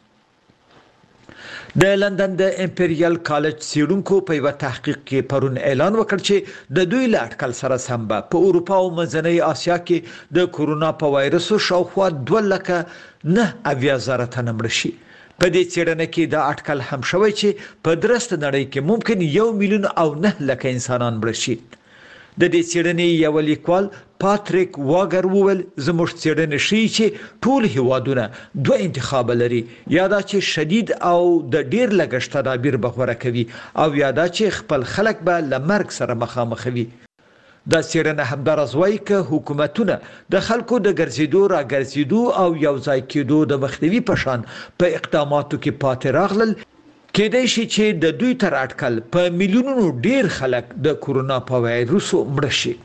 د لندن د امپریال کالج څیړونکو په یو تحقیق کې پرون اعلان وکړ چې د دوی له اټکل سره سم به په اروپا او منځنۍ اسیا کې د کورونا په وایرسو شاوخوا 2,09,000 تنه مړه شي. په دې څېړنه کې دا اټکل هم شوی چې په درسته نړۍ کې ممکن 1,09,000 انسانان مړه شي. د دې څېړنې یو لیکوال پاتریک واګر وویل زموږ څېړنې ښیي چې ټول هیوادونه 2 انتخاب لري، یا دا چې شدید او د ډیر لګښت تدابیر به غوره کوي او یا دا چې خپل خلک به له مرګ سره مخامخوي. دا څېړنه همداراز وایي که حکومتونه د خلکو د ګرځېدو راګرځېدو او یو ځای کېدو د مخنیوي په شان په اقداماتو کې پاتې راغلل، کېدای شي چې د دوی تر اټکل په میلیونونو ډیر خلک د کورونا په وایرسو مړه شي.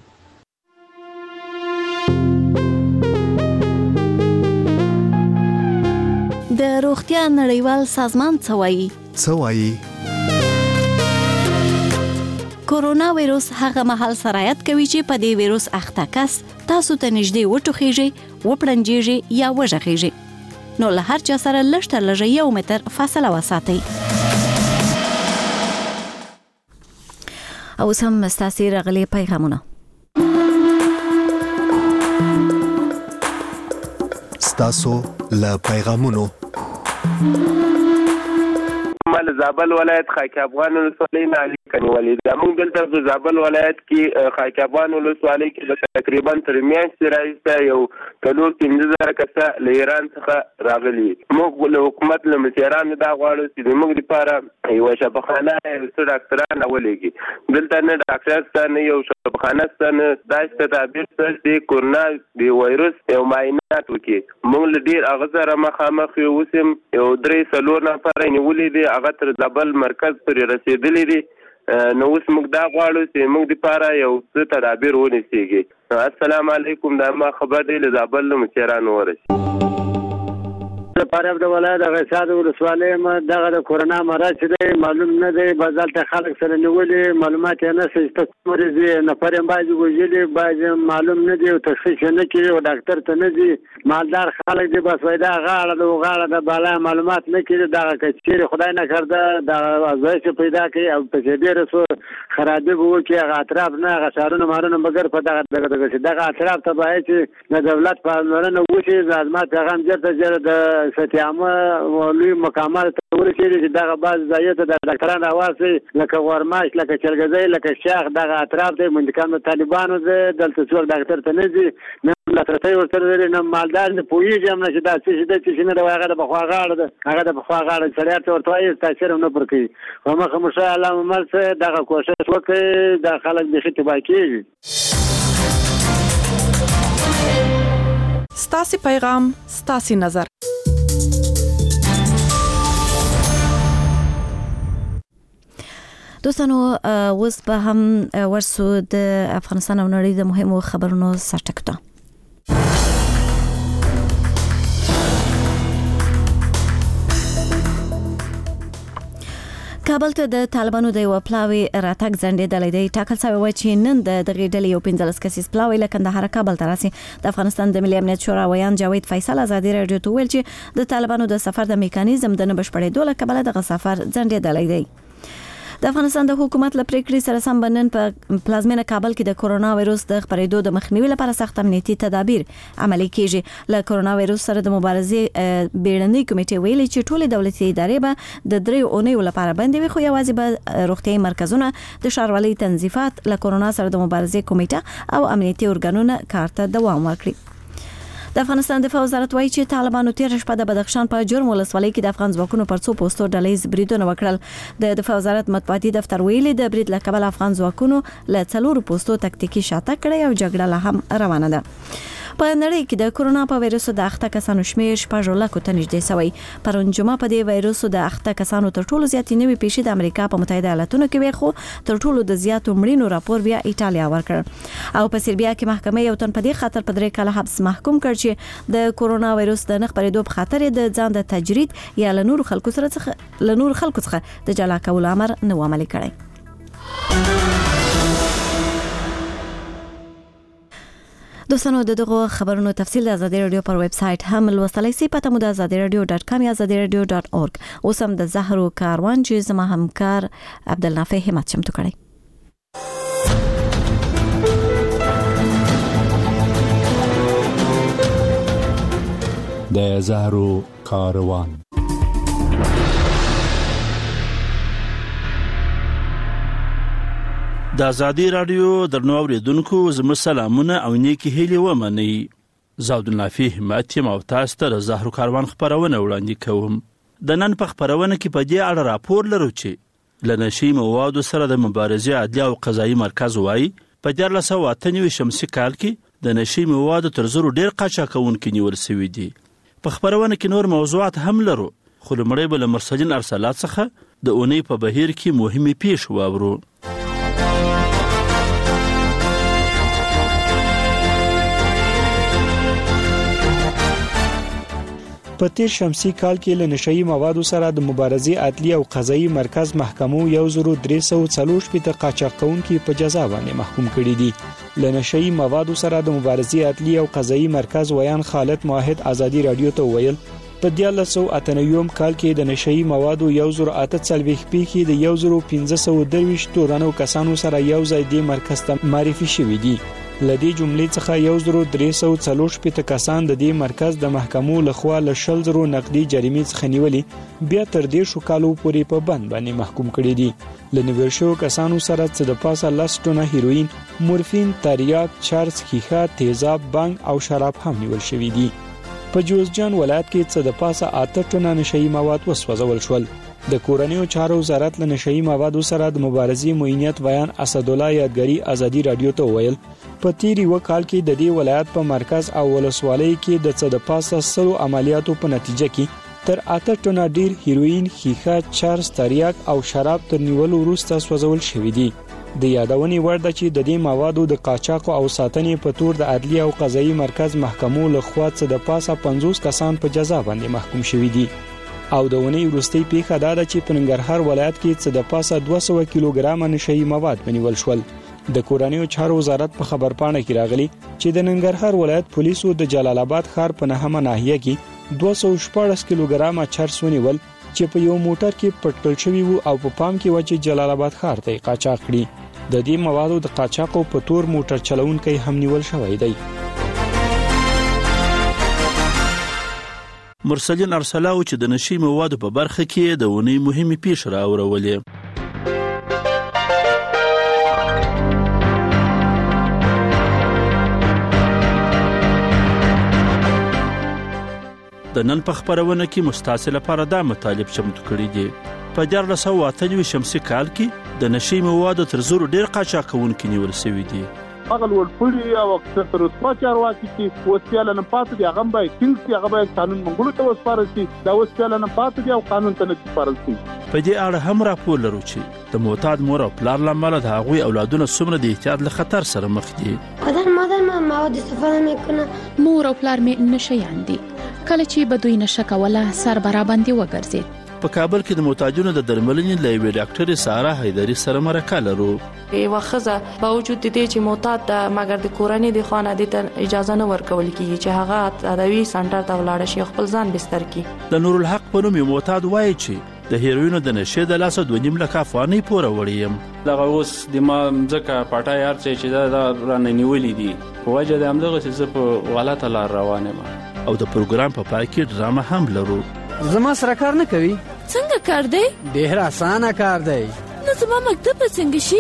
د روغتیا نړیوال سازمان څه وایي؟ کورونا وایرس هغه مهال سرایت کوي چې په دې وایرس اخته کس تاسو ته نږدې وټوخیږي، وپړنجیږي یا وژغیږي. نو له هر چا سره لږ تر لږه 1 متر فاصله وساتئ. او سم ستاسو راغلي پیغامونه. ستاسو له پیغامونو. مال زابل ولایت خاک افغان ولسوالۍ نه علي کنیوالي دا موږ دلته په زابل ولایت کې خاک افغان ولسوالۍ کې تقریبا تر میاشتې راځي یو 15,000 کسه له ایران څخه راغلي. موږ له حکومت له مشرانو دا غواړو چې موږ لپاره یو شفاخانه یو ډاکټران ولېږي. دلته نه ډاکټر شته نه یو شفاخانه شته نه داسې تدابیر شته چې کورونا د وایرس یو معاینات وکړي. موږ له ډېر هغه سره مخامخ یو اوس هم یو 3-4 نفر نیولي دي، هغه تر زابل مرکز پورې رسېدلي دي. نو اوس موږ دا غواړو چې موږ لپاره یو څه تدابیر ونیسيږي. السلام علیکم، دا ما خبر دی له زابل له مشرانو ورسي. لپاره د ولایت د غیصاد ولسوالۍ دغه د کورونا مرض دی معلوم نه دی بازالته خلک سره نیولې معلومات یې نه شته مریض نفر هم باید وژلي باید معلوم نه دی او تشخیص نه کوي او ډاکټر ته نه دی مالدار خلک دی بس وای دا غاړه د بالا معلومات نه کوي دغه کچېر خدای نه کړده د ازایش پیدا کوي او په ډېر څه خرابې وو کې هغه اطراف نه هغه شهرونه مارونه مګر په دغه اطراف ته باید چې د دولت پاملرنه وشي زما پیغام جرته د ستیامه لوی مقامات ته ورسېږي چې دغه بعض ځایو ته د ډاکټرانو راواسي لکه غورماش لکه چرګزی لکه شاخ دغه اطراف ته منځکان د طالبانو دلته څوک ډاکټر ته نه ځي نه لاسرسی ورسره لري نه مالدار نه پوهېږي هم نه چې دا څه نه دی هغه د پخوا غاړه ده هغه د پخوا غاړه سړی ته ورته وایي تاثیر هم نه پر کوي خو مخه مو ښه الله مو مل څه دغه کوشش وکړي دا خلک بیخي تباه کېږي. ستاسې پیغام ستاسې نظر. دوستانو اوس به هم ورسو د افغانستان او نړۍ د مهمو خبرونو سرټکو. کابل ته د طالبانو د یو پلاوی راتګ ځنډېدلی دی. ټاکل شوی و چې نن د دغې ډلې یو 15 کسیز پلاوی له کندهار کابل ته راسي. د افغانستان د ملي امنیت شورا ویان جاوید فیصل ازادي راډیو ته ویل چې د طالبانو د سفر د میکانیزم د نه بشپړېدو له کبله دغه سفر ځنډېدلی دی. د افغانستان د حکومت له پریکړې سره سم بنن په پلازمینه کابل کې د کورونا وایروس د خپرېدو د مخنیوي لپاره سخت امنیتي تدابیر عملي کیږي. له کورونا وایروس سره د مبارزې بیړنۍ کمیټې ویلي چې ټولې دولتي ادارې به د 3 اونیو لپاره بندي وي خو یوازې به روغتیايي مرکزونه د ښاروالۍ تنظیفات له کورونا سره د مبارزې کمیټه او امنیتي ارګانونه کار ته دوام ورکړي. د افغانستان دفاع وزارت وایي چې طالبانو تیر شپه د بدخشان په جرم ولسوالۍ کې د افغان ځواکونو پر څو پوسټو ډلهیز بریدونه وکړل. د دفاع وزارت مطبوعاتي دفتر ویلي د برید له کبله افغان ځواکونو له 4 پوسټو تکتیکي شاته کړی او جګړه لا هم روانه ده. په نړۍ کې د کورونا په وایروس د اخته کسانو شمیر 6 لکو ته نږدې شوی. پرون جمعه په دې وایروس د اخته کسانو تر ټولو زیاتې نوې پیښې د امریکا په متحده ایالاتونو کې وي خو تر ټولو د زیاتو مړینو راپور بیا ایټالیا ورکړ او په سربیا کې محکمه یو تن په دې خاطر په 3 کاله حبس محکوم کړ چې د کورونا وایروس د نه خپرېدو په خاطر د ځان د تجرید یا له نور خلکو څخه د جلا کول امر نه عملي کړی. دوستانو دغه خبرونو تفصیل د آزادي رادیو پر ویب سټ هم لوستلای شئ. پته مو د azadiradio.com یا azadiradio.org. اوس هم د زهرو کاروان چې زما همکار عبدالنافع همت چمتو کړی. د زهرو کاروان. د آزادي رادیو درنو اوریدونکو زموږ سلامونه او نیکی هیلې ومنئ. زه عبدالنافع همت یم او تاسو ته د زهرو کاروان خپرونه وړاندې کوم. د نن په خپرونه کې په دې اړه راپور لرو چې له نشي موادو سره د مبارزې عدلي او قضایي مرکز وایي په 1998 شمسي کال کې د نشي موادو تر 1000 ډیر قاچاقونکي نیول شوي دي. په خپرونه کې نور موضوعات هم لرو خو لمړی به له مرسلین ارسالات څخه د اونۍ په بهیر کې مهمې پیښې واورو. په تیر شمسي کال کې له نشئی موادو سره د مبارزې عدلي او قضایي مرکز محکمو 1340 قاچاقونکي په جزا باندې محکوم کړي دي. له نشئی موادو سره د مبارزې عدلي او قضایي مرکز ویان خالد موحد آزادي رادیو ته ویل په 1998 کال کې د نشئی موادو 1048 کې د 1523 تورانو کسانو سره یو ځای د مرکز ته معرفي شوي دي. لدی جملې څخه 1340 کسان د دې مرکز د محکمو لخوا له 100 نقدي جریمې څخه نیولې بیا تر دې شو کالو پورې په بند باندې محکوم کړي دي. لنیول شو کسانو سره څه د پاسه 10 ټنه هیروین، مورفین، تریاک، چرس، خیخه، تیزاب، بانګ او شراب هم نیول شوي دي. په جوزجان ولایت کې څه د پاسه 8 ټنه نشئی مواد وسوځول شول. د کورنیو چارو وزارت له نشئی موادو سره د مبارزې معینیت بیان اسد الله یادګری آزادي رادیو ته ویل په تیری وکال کې د دې ولایت په مرکز او ولسوالۍ کې د څه د پاسه 100 عملیاتو په نتیجه کې تر 8 ټنه ډیر هیروین، خیخه، چرس، تریاک او شراب تر نیولو وروسته سوځول شوي دي. د یادونې وړ ده چې د دې موادو د قاچاق او ساتنې په تور د عدلیه او قضایي مرکز محکمو له خوا څه د پاسه 50 کسان په جزا باندې محکوم شوي دي. او د ونې وروستۍ پیښه دا ده چې په ننګرهار ولایت کې څه د پاسه 200 کیلوګرام نشئی مواد ونیول شول. د کورنیو چارو وزارت په خبرپاڼه کې راغلي چې د ننګرهار ولایت پولیسو د جلال آباد ښار په نهمه ناحیه کې 214 کیلوګرام چرس ونیول چې په یو موټر کې پټکل شوی وو او په پام کې و چې جلال آباد ښار ته قاچاق کړي. د دې موادو د قاچاقو په تور موټر چلونکي هم نیول شوی دی. مرسلین ارسلاو چې د نشي موادو په برخه کې د ونې مهمه پیښه راوړولې. د نن په خبرونه کې مستعصل لپاره دا مطالب چمتو کړی دي. په 1998 شمسي کال کې د نشي موادو تر زورو ډیر قاچاقونکي نیول شوی دي. هغه ورپړي او اکثر رسوا چارواکي چې وسیاله نه پاتې دي هغه باید څنګه هغه باید قانون منګولو ته وسپارل شي. دا وسیاله نه پاتې دي او قانون ته نه وسپارل شي. په دې اړه هم راپور لرو چې د معتاد مور او پلار لامل د هغوی اولادونه څومره د احتیاط له خطر سره مخ دي. مادر مواد استفاده میکنه. مور او پلار می نشيان دي. کله چې بدوی نشه کوله سر برابندي وګرځید. په کابل کې د معتادینو د درملنې لایوي ډاکټر سارا حیدری سره مرکه لرو. یو خزه باوجود د دې چې معتاد د مګر د کورنۍ د خانه د اجازه نه ورکول کیږي چې هغه ادوی سنټر ته ولاړ شي خپل ځان بستر کی. د نور الحق په نوم معتاد وایي چې د هیروینو د نشه د لاسه 2.5 لک افغانۍ پوره وړیم. دغه اوس د ما ځکه پټای هر چې دا رانه نیولې دي وجه د همدغه څه په غلطه لار روانه ما. او د پروګرام په پای کې ډرامه هم لرو. زما سره کار نه کوي. څنګه کار دی؟ ډیر اسانه کار دی. نو زما مکتب څنګه شي؟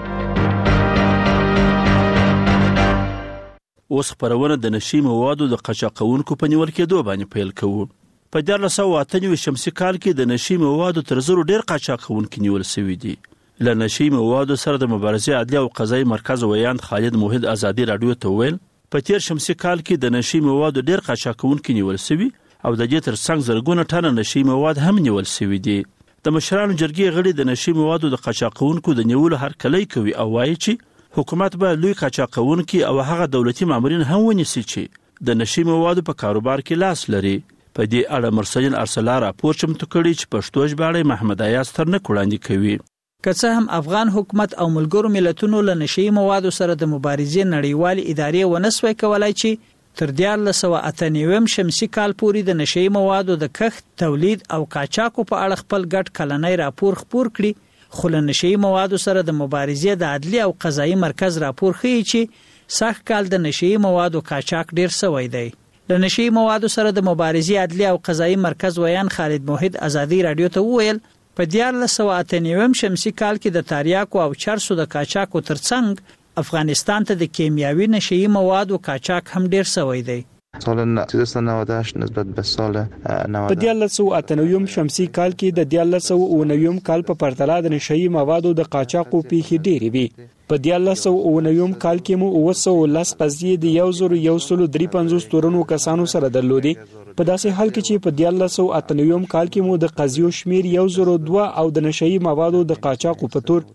اوس خبرونه د نشي موادو د قاچاقونکو په نیول کېدو باندې پیل کوو. په 1998 شمسي کال کې د نشي موادو تر زورو ډیر قاچاقونکي نیول شوي دي. له نشي موادو سره د مبارزې عدلیه او قضایي مرکز ویاند خالد موحد ازادي رادیو ته ویل په تیر شمسي کال کې د نشي موادو ډیر قاچاقونکي نیول شوي او د دې ترڅنګ زرګونه ټنه نشي مواد هم نیول شوي دي. د مشرانو جرګې غړي د نشي موادو د قاچاقونکو د نیولو هرکلی کوي او وایي چې حکومت به لوی قاچاقونکي او هغه دولتي مامورین هم ونیسي چې د نشي موادو په کاروبار کې لاس لري. په دې اړه مرسلین ارسلا راپور چمتو کړی چې پښتو ژباړه محمد ایاز تر نه وړاندې کوي. که څه هم افغان حکومت او ملګرو ملتونو له نشي موادو سره د مبارزې نړیوال ادارې ونسوي کولای چې تر 1998 شمسي کال پورې د نشئی موادو د کښت، تولید او قاچاقو په اړه خپل ګډ کلنۍ راپور خپور کړي. خو له نشئی موادو سره د مبارزې د عدلي او قضایي مرکز راپور ښیي چې سږ کال د نشئی موادو قاچاق ډیر شوی دی. له نشئی موادو سره د مبارزې عدلي او قضایي مرکز ویان خالد موحد ازادي رادیو ته وویل په 1998 شمسي کال کې د تاریاکو او چرسو د قاچاقو ترڅنګ افغانستان ته د کیمیاوي نشئی موادو قاچاق هم ډیر شوی دی. سال 1998 نسبت به سال 90 په 1998 شمسي کال کې د 1999 کال په پرتله د نشئی موادو د قاچاقو پیښې ډېرې وي. په 1999 کال کې مو 210 قضیې د 1153 تورنو کسانو سره درلودې. په داسې حال کې چې په 1998 کال کې مو د قضیو شمیر 102 او د نشئی موادو د قاچاقو په تور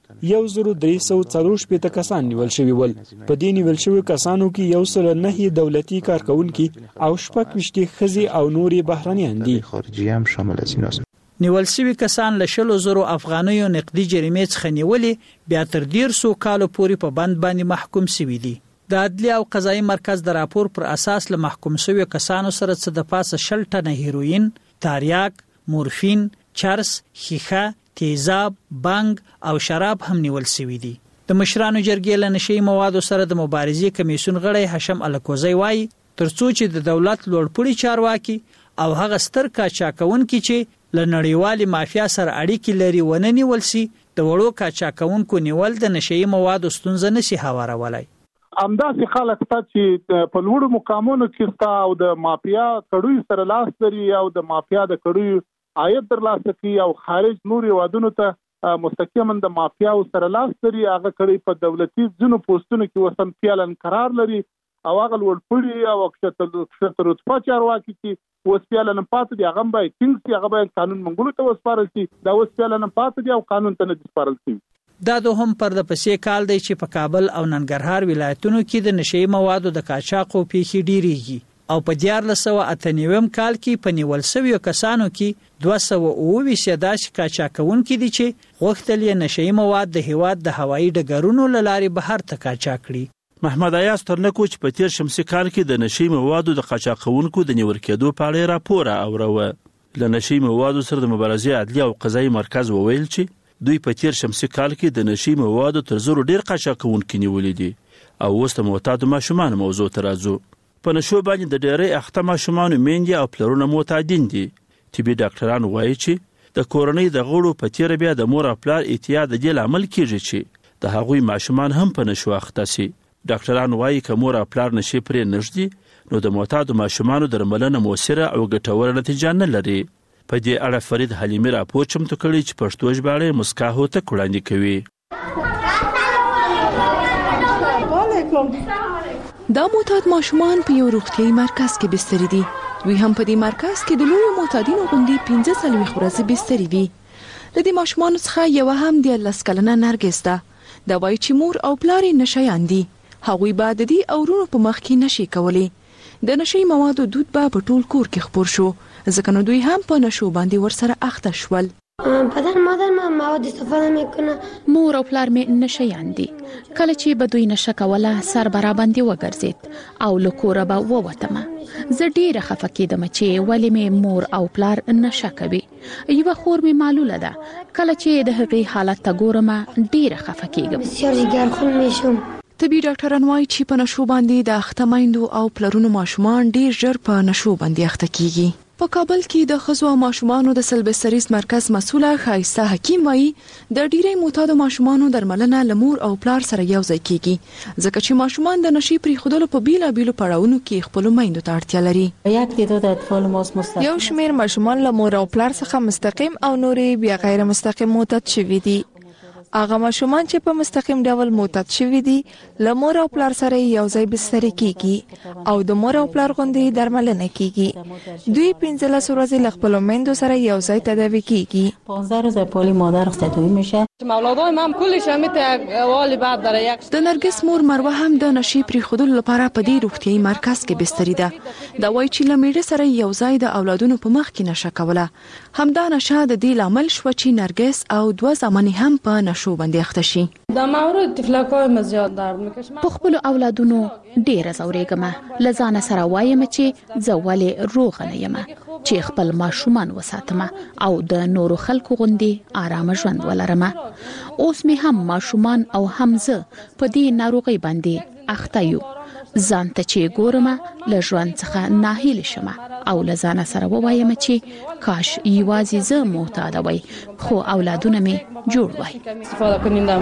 1340 کسان نیول شوي ول. په دې نیول شوي کسانو کې 109 دولتي کارکونکي او 26 ښځې او نورې بهرنیان دي. خارجي هم شامل دي. نیول شوي کسان له 100,000 افغانیو نقدي جریمې څخه نیولې بیا تر 150 کالو پورې په بند باندې محکوم شوي دي. د عدلیه او قضایي مرکز د راپور پر اساس له محکوم شوي کسانو سره څه د پاسه 60 ټنه هیروین، تاریاک، مورفین، چرس، خیخه، تیزاب، بنګ او شراب هم نیول شوي دي. د مشرانو جرګې له نشئی موادو سره د مبارزې کمیسیون غړی هشم الکوزی وایي ترڅو چې د دولت لوړپوړي چارواکي او هغه ستر قاچاقونکي چې له نړیوالې مافیا سره اړیکې لري ونه نیول شي د وړو قاچاقونکو نیول د نشئی موادو ستونزه نشي هوارولای. همداسې خلک ته چې په لوړو مقامونو کې ستا او د مافیا کړوي سره لاس لري او د مافیا د کړوي عاید ترلاسه کوي او خارج نور هیوادونو ته مستقیما د مافیا سره لاس لري هغه کړي په دولتي ځینو پوسټونو کې وسم پیالن قرار لري او هغه ورپړي او اکثر رتبه چارواکي چې وسپیالن پاتې دي هغه باید څنګه هغه باید قانون منګولو ته وسپارل شي دا وسپیالن پاتې دي او قانون ته نه وسپارل شي. دا دوهم پرده پسې کال دی چې په کابل او ننګرهار ولایتونو کې د نشئی موادو د قاچاقو پیښې ډیریږي او په 1498 کال کې په نیول شویو کسانو کې 229 داسې قاچاقونکي دي چې غوښتل یې نشئی مواد د هیواد د هوایي ډګرونو له لارې بهر ته قاچاق کړي. محمد ایاز ترنکو چې په تیر شمسي کال کې د نشئی موادو د قاچاقونکو د نیول کېدو په اړه راپور اوروه. له نشئی موادو سره د مبارزې عدلیه او قضایي مرکز وویل چې دوی په تیر شمسي کال کې د نشئی موادو تر زرو ډیر قاچاقونکي نیولې دي او اوس د معتادو ماشومان موضوع ته راځو. په نشو باندې د ډیری اخته ماشومان میندې او پلرونه معتادین دي. طبي ډاکټران وایي چې د کورنۍ د غړو په تیر بیا د مور او پلار اعتیاد د دې لامل کیږي چې د هغوی ماشومان هم په نشو اخته سي. ډاکټران وایي که مور او پلار نشي پرې نږدي نو د معتادو ماشومانو درملنه موثره او ګټوره نتیجه نه لري. په دې اړه فرید حلیمي راپور چمتو کړی چې پښتو ژباړه مسکا هوتک وړاندې کوي. دا معتاد ماشومان په یو روغتیايي مرکز کې بستري دي. دوی هم په دې مرکز کې د لویو معتادینو غوندې 15 ورځې بستري وي. له دې ماشومانو څخه یو هم د 10 کلنه نرګس ده. دا وایي چې مور او پلار یې نشیان دي. هغوی به د دې اورونو په مخ کې نشي کولی. د نشئی موادو دود به په ټول کور کې خپور شو ځکه نو دوی هم په نشو باندې ورسره اخته شول. پدر مادر ما مواد استفاده میکنه. مور او پلار مې نشیان دي. کله چې به دوی نشه کوله سر برا باندې وګرځید او له کوره به ووتم. زه ډیره خفه کېدم چې ولې مې مور او پلار نشه کوي. یوه خور مې معلوله ده کله چې د هغې حالت ته ګورم ډیره خفه کېږم. بسیار جګرخون میشم. طبي ډاکټران وایي چې په نشو باندې د اخته میندو او پلرونو ماشومان ډیر ژر په نشو باندې اخته کیږي. په کابل کې د ښځو او ماشومانو د سلبستریز مرکز مسؤله ښایسته حکیم وایي د ډیری معتادو ماشومانو درملنه له مور او پلار سره یو ځای کیږي ځکه چې ماشومان د نشي پرېښودلو په بیلابیلو پړاوونو کې خپلو میندو ته اړتیا لري. یو شمیر ماشومان له مور او پلار څخه مستقیم او نورې بیا غیر مستقیم معتاد شوي دي. هغه ماشومان چې په مستقیم ډول معتاد شوي دي له مور او پلار سره یو ځای بستري کیږي او د مور او پلار غوندې درملنه کیږي. دوی 15 ورځې له خپلو میندو سره یو ځای تداوي کیږي. 15 روز پولی مادر تداوی میشه. اولادای من کلش هم احوال بعد داره. یک د نرګس مور مروه هم د نشي پرېښودلو لپاره په دې روغتیايي مرکز کې بستري ده. دا وایي چې له میړه سره یو ځای د اولادونو په مخ کې نشه کوله. همدا نشه د دې لامل شو چې نرګس او 2 زامنې هم په نشو باندې اخته شي. د مورد تفلکای مزیاد درد میکشه. په خپل اولادونو ډیره زورېږم. لزان سره وایم چې زه ولې روغ نه یم چې خپل ماشومان وساتم او د نورو خلکو غوندې آرام ژوند ولرم. اوس می هم ماشومان او هم زه په دې ناروغي باندې اخته یو. ځان ته چې ګورم له ژوند څخه ناهیل شم او لزان سره وایم چې کاش یوازې زه معتاد وای خو اولادونه می جوړ وای. استفاده کنیم در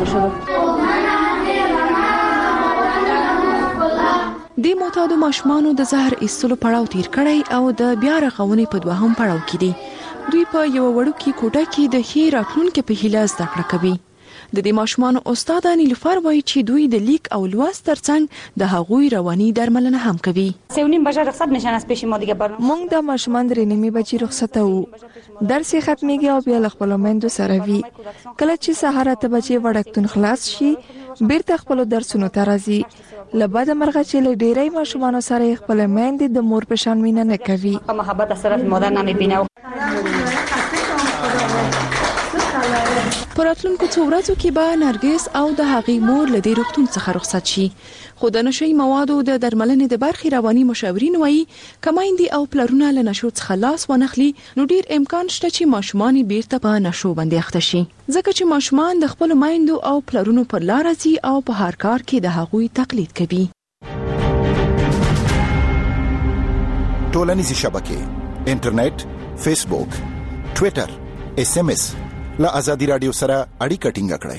د معتادو ماشومانو د زهر ایستلو پړاو تیر کړی او د بیا رغونې په دوهم پړاو کې دي. دوی په یو وړوکي کوټه کې د ښې راتلونکي په هیله زده کړه کوي. د دې ماشومانو استاد نیلوفر وایي چې دوی د لیک او لوست ترڅنګ د هغوی رواني درملنه هم کوي. 3:30 بجه رخصت میشن از پیش ما دیگه. مونږ د ماشومان 3:30 بجې رخصت وو. درس ختميږي او بیا خپل میندو سره وی. کله چې سهار 8 بجې وړکتون خلاص شي بیرته خپل درسونو ته راځي. لبد مرغه چې له ډیری ماشومان سره خپل میندې د مور په شان مینه نه کوي. محبت از طرف مادر نمیبینه. پراتلونکو څو ورځو کې به نرګس او د هغې مور له دې روغتون څخه رخصت شي. خو د نشئی موادو د درملنې د برخې رواني مشاورین وایي که میندې او پلرونه له نشو څخه لاس ونخلي نو ډیر امکان شته چې ماشومان بیرته په نشو باندې اخته شي ځکه چې ماشومان د خپل میندو او پلرونو پر لار ځي او په هر کار کې د هغوی تقلید کوي. ټولنیزې شبکې انټرنیټ، فیسبوک، ټویټر، SMS له آزادي رادیو سره اړیکه ټینګه کړئ.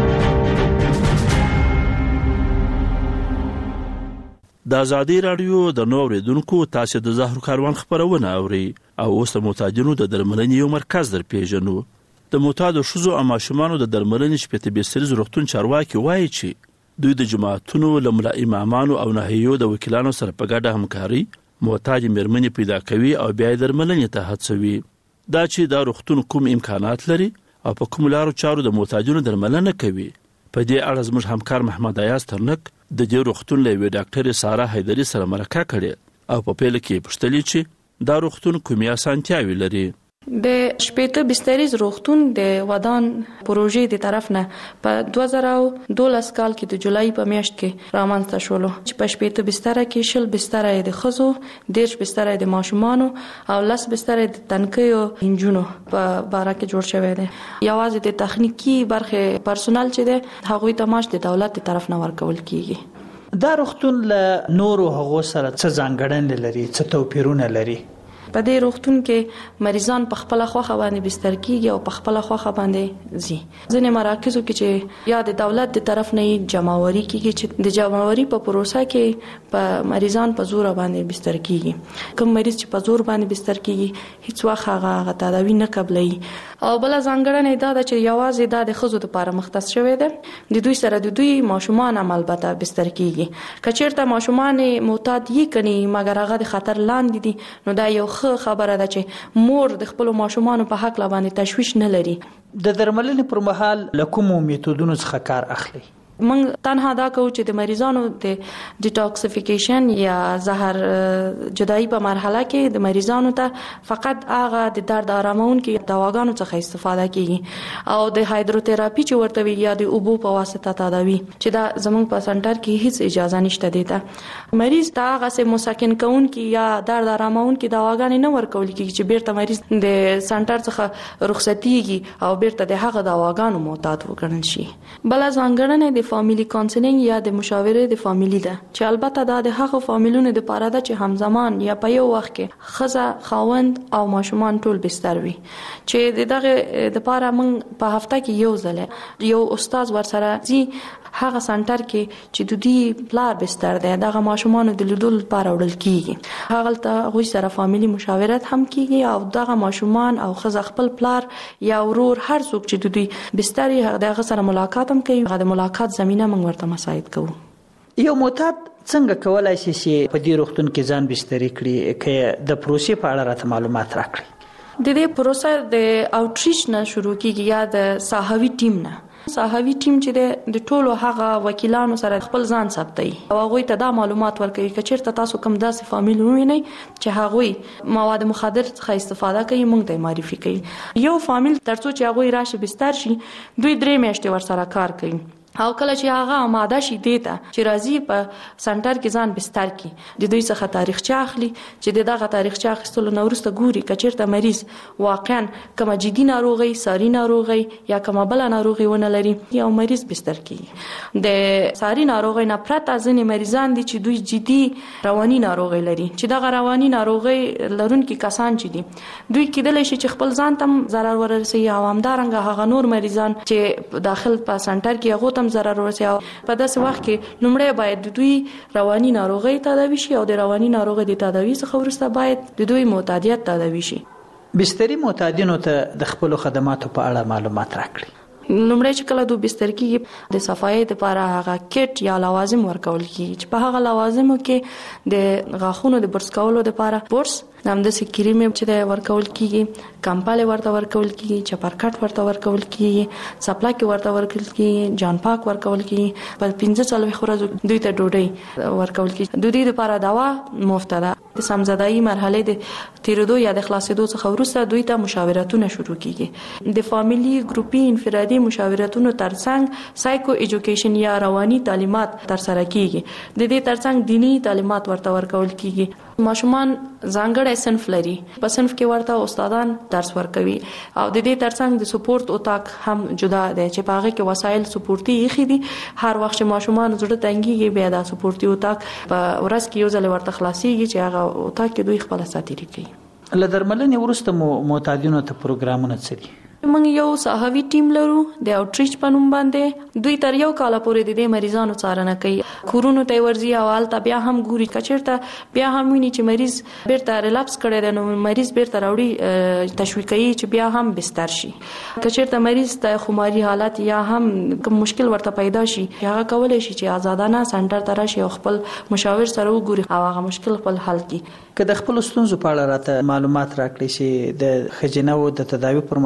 د آزادي رادیو د نو اوریدونکو تاسو د زهر کاروان خبرونه اوري او اوس د معتادینو د درملنې یو مرکز در پیژنو. د معتادو ښځو او ماشومانو د درملنې شپته بستریز روغتون چارواکي وایي چې دوی د جماعتونو له ملا امامانو او نهیو د وکیلانو سره په ګډه همکاري معتاد میرمنې پیدا کوي او بیا درملنې ته هڅوي. دا چې دا روغتون کوم امکانات لري او په کوم لارو چارو د معتادینو درملنه کوي. په دې اړه زموږ همکار محمد ایاز ترنک د دې روغتون له یوې ډاکټرې ساره حیدري سره مرکه کړې او په پیل کې پوښتلې چې دا روغتون کومې اسانتیاوې لري. د شپېته بستریز روغتون د ودان پروژې د طرف نه په 2012 کال کې د جولای په میاشت کې رامنځته شولو چې په شپېته بستره کې 20 بستره د ښځو، 10 بستره د ماشومانو او 10 بستره د تنکیو انجونو په باره کې جوړ شوی دی. یوازې د تخنیکی برخه پرسونل چې دی هغوی ته معاش د دولت د طرف نه ورکول کیږي. دا روغتون له نورو هغو سره څه ځانګړنې لري، څه توپیرونه لري؟ په دې روغتون کې مریضان په خپل خوخه باندې بستر کیږي او په خپل خوخه باندې زی. ځینې مراکزو کې چې یا د دولت د طرف نه جمعوري کیږي چې د جمعوري په پروسه کې په مریضان په زور باندې بستر کیږي. کوم مریض چې په زور باندې بستر کیږي هیڅ وخت هغه تداوی نه قبلي. او بل ځانګړنه دا ده چې یوازې دا د ښځو لپاره مختص شوی دی. د دوی سره د دوی ماشومان البته بستر کیږي. کچیرته ماشومان معتاد یې کني مګر هغه د خطر لاندې دي نو دا یو خبره ده چې مور د خپل ماشومان په حق باندې تشویش نه لري. د درملنې پر مهال له کومو میتودونو څخه کار اخلي؟ من تنها دا کوو چې د مریضانو د ډیټاکسیفیکیشن یا زهر جدایی په مرحله کې د مریضانو ته فقط هغه د درد آرامونکي دواګانو څخه استفاده کیږي او د هایدروتراپي چې ورته وی یا د اوبو په واسطه تداوی چې دا زموږ په سنټر کې هیڅ اجازه نشته دیته. مریض ته هغه سه مسکن کونکي یا درد آرامونکي دواګانې نه ورکول کیږي چې بیرته مریض د سنټر څخه رخصتيږي او بیرته د هغه دواګانو معتاد وګڼل شي. بل ځانګړنه د فامیلی کانسلینګ یا د مشاوره د فامیلی ده چې البته دا د هغه فامیلونو د پاره ده چې همزمان یا په یو وخت کې خزه، خاوند او ماشومان ټول بستر وي چې دغه د پاره من په هفته کې یو ځله یو استاد ورسره زی هغه سنټر کې چې د دې پلار بستر ده دغه ماشومان د لیدل لپاره وړل کیږي. هغه ته غوښ سره فامیلی مشاورت هم کیږي او دغه ماشومان او خزه خپل پلار یا ورور هر څوک چې د دې بستر هغه دغه سره ملاقات هم کوي. هغه د ملاقات زمينه موږ ورته مساعد کوو. یو معتاد څنګه کولای شي چې په دې روغتون کې ځان بستري کړي که د پروسې په اړه راته معلومات راکړي؟ د دې پروسه د اوټریچ نه شروع کیږي یا د ساحوي ټیم نه. ساحوي ټیم چې د ټولو هغه وکیلانو سره خپل ځان ثبتوي او هغه ته دا معلومات ورکوي چې چیرته تاسو کوم داسې فامیل ووینئ چې هغه مواد مخدر څخه استفاده کوي موږ ته معرفي کوي. یو فامیل ترڅو چې هغه راشي بستر شي 2-3 میاشتې ورسره کار کوي او کله چې هغه آماده شي دیته چې راځي په سنټر کې ځان بستر کې د دوی څخه تاریخچه اخلي چې دغه تاریخچه اخیستلو نه وروسته ګوري کچیرته مریض واقعا کومه جدي ناروغي، ساري ناروغي یا کومه بل ناروغي ونه لري یا مریض بستر کې. د ساري ناروغي نه پرته ځینې مریضان دي چې دوی جدي رواني ناروغي لري چې دغه رواني ناروغي لرونکي کسان چې دي دوی کېدلی شي چې خپل ځان تم ضرر ورسوي او همدارنګه هغه نور مریضان چې داخل په سنټر کې هغه ضرر ورسي. په داسې وخت کې لومړی باید د دوی رواني ناروغي تداوي شي او د رواني ناروغي د تداوي څخه وروسته باید د دوی معتادیت تداوي شي. بستري معتادینو ته د خپل خدماتو په اړه معلومات راکړي. لومړی چې کله دوی بستر کېږي د صفایي لپاره هغه کټ یا لوازم ورکول کېږي چې په هغه لوازمو کې د غاښونو د برس کولو لپاره برس همداسې کریم چې د ورکول کېږي، کمپاله ورته ورکول کېږي، چپرکټ ورته ورکول کېږي، سپلاک ورته ورکول کېږي، جان پاک ورکول کېږي. په 15 ورځو دوی ته ډوډۍ ورکول کېږي. د دې لپاره دوا مفت ده. د سمزدایي مرحله د تیرېدو یا د خلاصېدو څخه وروسته دوی ته مشاورتونه شروع کیږي. د فامیلی ګروپي انفرادي مشاورتونو ترڅنګ سایکو ایجوکیشن یا رواني تعلیمات ترسره کیږي. د دې ترڅنګ دینی تعلیمات ورته ورکول کیږي. ماشومان ځانګړی صنف لري، په صنف کې ورته استادان درس ورکوي او د دې ترڅنګ د سپورت اتاق هم جدا دی چې په هغه کې وسایل سپورتي ایخي دي. هر وخت چې ماشومان زړه تنګيږي بیا د سپورتي اتاق په ورځ کې یو ځل ورته خلاصيږي چې هغه اتاق کې دوی خپل ساتيري کوي. له درملنې وروسته معتادینو ته پروګرامونه څه دي؟ موږ یو ساحوي ټیم لرو د اوټریچ په نوم باندې. دوی تر یو کال پورې د دې مریضانو څارنه کوي. کورونو ته ورځي او حالت بیا هم ګوري کچیرته بیا هم ویني چې مریض بیرته ریلاپس کړي دی نو مریض بیرته راوړي تشویقي چې بیا هم بستر شي. کچیرته مریض ته خماري حالت یا هم کوم مشکل ورته پیدا شي هغه کولای شي چې آزادانه سنټر ته راشي او خپل مشاور سره وګوري او هغه مشکل خپل حل کړي. که د خپل ستونزو په اړه راته معلومات راکړي چې د خجینه او د تداوی پر مهال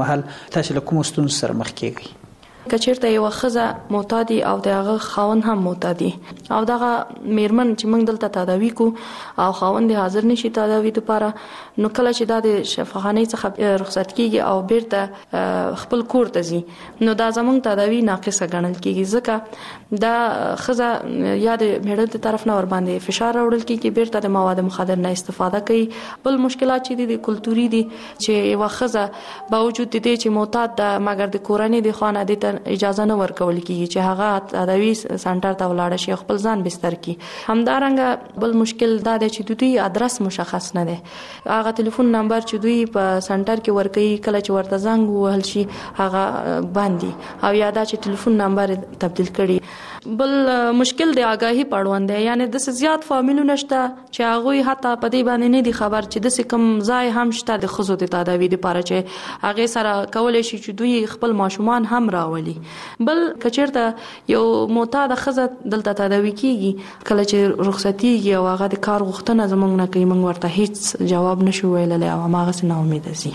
تاسو له کوم ستونزو سره مخ کیږئ؟ کچیرته یو خزه معتادي او دغه خاوند هم معتادي او دغه میرمن چې موږ دلته تداوی کو او خاوند حاضر نشي تداوی لپاره، نو کله چې د شفاخانه څخه رخصت کیږي او بیرته خپل کور ته ځي، نو دا زموږ تداوی ناقصه ګڼل کیږي، ځکه دا خزه یا د میړه د طرف نه ور باندې فشار راوړل کیږي، بیرته د مواد مخدر نه استفاده کوي. بل مشکلات چې د کلتوري دي چې یو خزه باوجود د دې چې معتاد ده مګر د کورنۍ د خانه د اجازه نه ورکول کیږي چې هغه تداوی سنټر ته ولاړ شي خپل ځان بستر کی. همدارنګه بل مشکل دا دی چې دوی ادرس مشخص نه دی، هغه ټلیفون نمبر چې دوی په سنټر کې ورکوي کله چې ورته زنګ وهل شي هغه باندې او یا دا چې ټلیفون نمبر تبدیل کړي. بل مشکل د آگاهی پړوند دی، یعنی د زیات فامیلونه شته چې هغه حتی په دې باندې نه دي خبر چې د کوم ځای هم شته د خزو د تداوی لپاره چې هغه سره کولای شي چې دوی خپل ماشومان هم راولي. بل کچیرته یو معتاد خزه دلته تداوی کیږي، کله چې رخصتیږي او هغه د کار غوښتنه زمونږ نه کوي، موږ ورته هیڅ جواب نشو ویلای او هغه څه نه امید دي.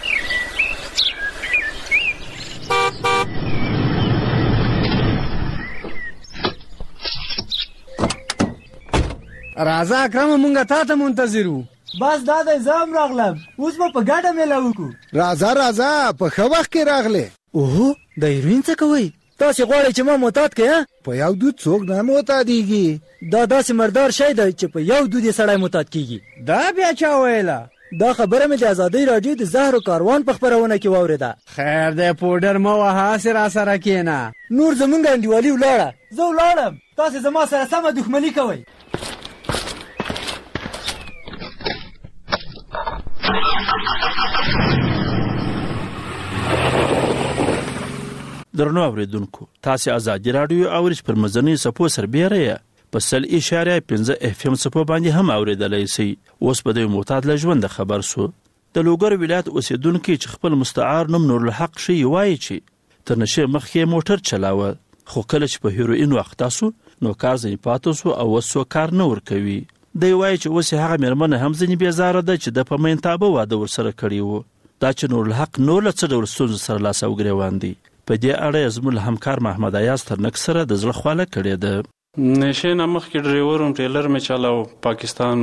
راځه اکرم مونږه تا ته منتظر وو. بس دا د زم راغلم، اوس به په ګډه میله وکړو. راځه په ښه وخت کې راغله. اوه د هیروین څه کوي؟ تاسو غواړئ چې ما معتاد کړئ؟ په یو دود څوک نه معتادیږي، دا داسې مردار شی دی چې په یو دود یې سړی معتاد کیږي. دا بیا چا ویله؟ دا خبره مې د ازادۍ راډیو د زهر و کاروان په خپرونه کې واورېده. خیر دی پوډر مه وهه، هسې راسره کښېنه. نور زمونږ انډیوالي ولاړه. زه ولاړم، تاسې زما سره سمه دښمني کوئ. درنو اوریدونکو، تاسو ازادي رادیو اورش پر مزنی سپو سربېره په 100.5 FM سپو باندې هم اوریدلای شئ. اوس په دې معتاد له ژوند خبر سو. د لوګر ولایت اوسیدونکو چې خپل مستعار نوم نور الحق شي وایي چې تر نشه مخکې موټر چلاوه، خو کله چې په هیروین وخت تاسو نو کار ځنی پاتو سو او وسو کار نه ور کوي. دی وایي چې اوس هغه مرمنه هم ځنی بیزاره ده چې د په مینتابه واده ورسره کړی وو. دا چې نور الحق نور له څه ډول ستونزو سره لاس او ګریوان دی. په دې اړه زموږ همکار محمد ایاز ترنک سره د زړه خواله کړې ده. نشه نه مخکې ډرایور هم ټریلر مې چلاو پاکستان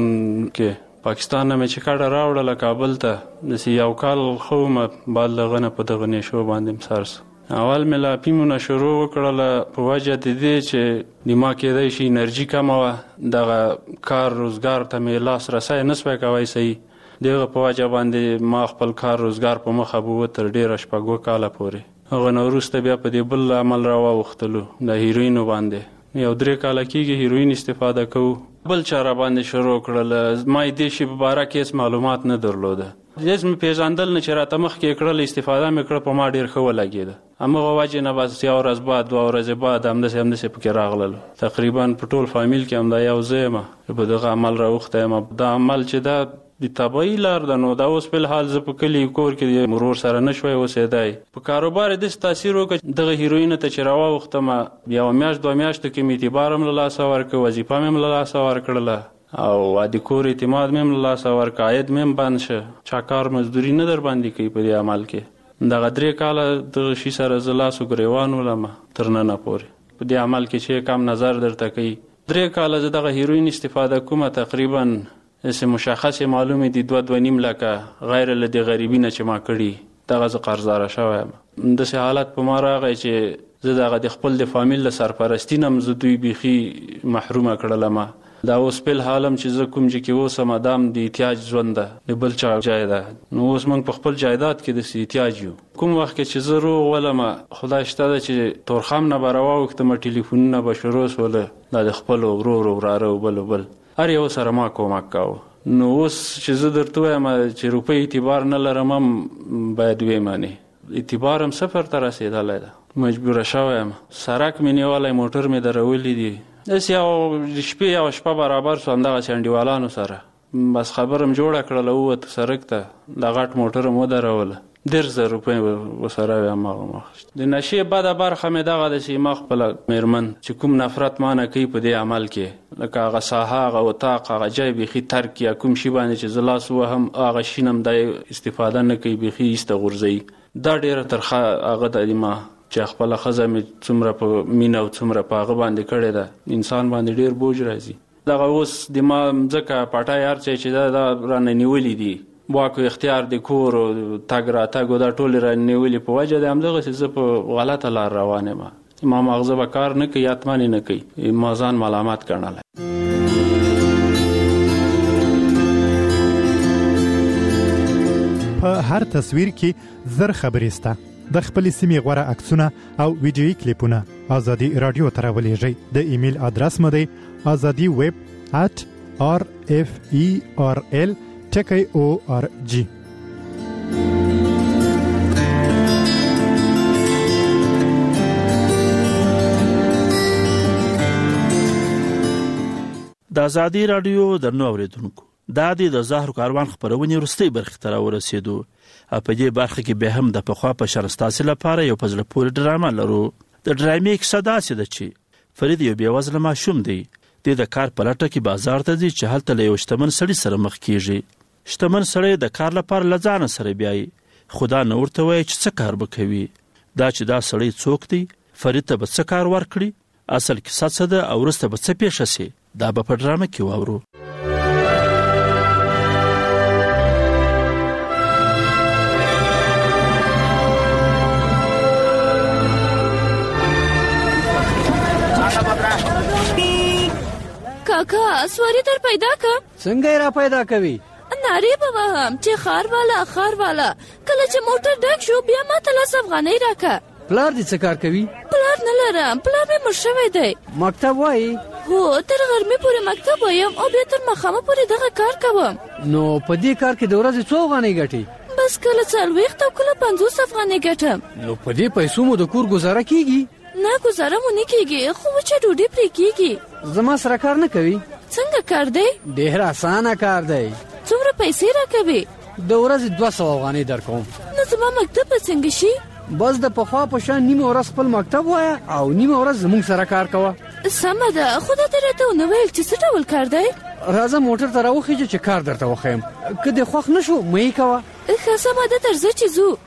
نه مې چې کاډه راوړله کابل ته، داسې یو کال خو مې بعد له هغه نه په دغه نشو باندې مسار سو. اول مې له اپیمونه شروع وکړله په وجه د دې چې د ما کېدای شي انرژي کمه وه، دغه کار روزګار ته مې لاس رسی نه سوی کوی صحیح. دغه په وجه باندې ما خپل کار روزګار په مخه بوه تر ډېره 6 کاله پورې. هغه نه وروسته بیا په دې بل عمل راواوښتلو د هیروینو باندې، یو 3 کاله کېږي هیروین استفاده کوو. بل چا را باندې شروع کړله، ما یې دې شي په باره کې هېڅ معلومات نه درلوده. هېڅ مې پېژندل نه چې راته مخکې کړل، استفاده مې کړه، په ما ډېر ښه ولګېده. همغه وجې نه بس یو ورځ بعد 2 ورځې بعد همداسې پکې راغلل. تقریبا په ټول فامیل کې همدا یو زه یم چې په دغه عمل راوښتی یم. دا عمل چې دا د طبعي لار ده، نو دا اوس فلحال زه په کلي کور کې مرور سره نه شوی اوسېدی. په کاروبار یې داسې تاثیر وکړه دغه هیروینو ته چې راواوښتم، یوه میاشت 2 میاشتو کې مې اعتبار هم له لاسه ورکړ، وظیفه مې هم له لاسه ورکړله او د کور اعتماد مې هم له لاسه ورکړ، عاید مې هم بند شه. چا کار مزدوري نه در باندې کوي په دې عمل کې. دغه 3 کاله دغه شي سره زه لاس و ګریوان ولم تر ننه پورې په دې عمل کې چې کم نظر درته کوي. 3 کاله زه دغه هیروین استفاده کومه، تقریبا اسې مشخصې معلومې دي 2.5 لکه غیر له د غریبي نه چې ما کړي، دغه زه قرضداره شوی یم. داسې حالت په ما راغی چې زه دغه د خپل د فامیل له سرپرستي نه هم زه دوی بیخي محرومه کړلم. دا اوس فلحال هم چې زه کوم ځای کې اوسم دا هم د احتیاج ژوند ده، د بل چا ځای ده. نو اوس موږ په خپل جایداد کې داسې احتیاج یو. کوم وخت کې چې زه روغ ولم، خدای شته ده چې تورخم نه به راواوښتم، ټلیفونونه به شروع سوله، دا د خپلو ورور وراره و بل هر یو سره ما کومک کاوه. نو اوس چې زه درته وایم چې روپۍ اعتبار نه لرم هم باید ویمنې، اعتبار هم 0 ته رسېدلی ده، مجبوره شوی یم. سرک مې نیولی، موټر مې درولی دي. داسې یو شپه برابر سو همدغسې انډیوالانو سره، بس خبره م جوړه کړله، ووت سرک ته، د غټ موټر م ودروله، 1,000 روپۍ ورسره وې هماغه مخ. د نشې بده برخه مې دغه ده چې ما خپله مېرمن چې کوم نفرت ما نه کوي په دې عمل کې، لکه هغه ساحه، هغه اتاق، هغه ځای بیخي ترک یا کوم شي باندې چې زه لاس وهم، هغه شي نه هم دی استفاده نه کوي، بیخي ایسته غورځوي. دا ډیره ترخه هغه د ما چې خپل خزه می څومره په مینا او څومره په هغه باندې کړی ده انسان باندې ډیر بوج راځي. دا اوس د ما ځکه پټای هر چې دا رانه نیولې دي واکو اختیار د کور او تاګ را تاګ دا ټول رانه نیولې په وجه د همدغه څه په غلطه لار روانه ما مغزه به کار نه کوي اتمنې نه کوي ما ځان ملامت کړنل. په هر تصویر کې زر خبرې سته. د خپل سیمې غوړه عکسونه او ویډیويي کلیپونه ازادي رادیو ته راولېږئ. د ایمیل ادرس مو دی azadiweb@rferl.org. د ازادي رادیو درنو اوریدونکو دا د زهر کاروان خبرونه وروستۍ برخه ته ورسېدو. په دې برخه کې به هم د پخوا په شرستاسي لپاره یو پزله پور ډرامه لرو. د ډرامې کیسه داسې ده چې فرید یو بېوزله ماشوم دی. د کار په لټه کې بازار ته ځي چې هلته له یو شتمن سړي سره مخ کیږي. شتمن سړی د کار لپاره له ځانه سره بیایي خدا نه ورته وایي چې څه کار به کوي. دا چې دا سړی څوک دی فرید ته به څه کار ورکړي اصل کیسه څه ده او وروسته به څه پیښه شي دا به په ډرامه کې واورو. کاکا سواری در پیدا که څنګه را پیدا کوي ناری بابا هم چې خار والا کله چې موټر ډک شو بیا ما ته 10 افغانۍ راکه. پلار دې څه کار کوي؟ پلار نه لرم پلار مې مړ شوی دی. مکتب وایي؟ هو تر غرمې پورې مکتب وایم او بیا تر ماښامه پورې دغه کار کوم. نو په دې کار کې د ورځې څو افغانۍ ګټې؟ بس کله 40 او کله 50 افغانۍ ګټم. نو په دې پیسو مو د کور گزاره کیږي؟ نه گزاره مو نه کیږي خو چې ډوډۍ پرې کیږي. زما سره کار نه کوي؟ څنګه کار دی؟ ډېر اسانه کار دی. څومره پیسې راکوي؟ د ورځې 200 افغانۍ درکوم. نو زما مکتب به څنګه شي؟ بس د پخوا په شان نیمه ورځ خپل مکتب وایه او نیمه ورځ زموږ سره کار کوه. سمه ده خو دا ته راته ونه ویل چې څه ډول کار دی؟ راځه موټر ته راوخیږه چې کار درته وښیم که دې خوښ نه شو مه یې کوه. ښه سمه ده تر ځه چې ځو.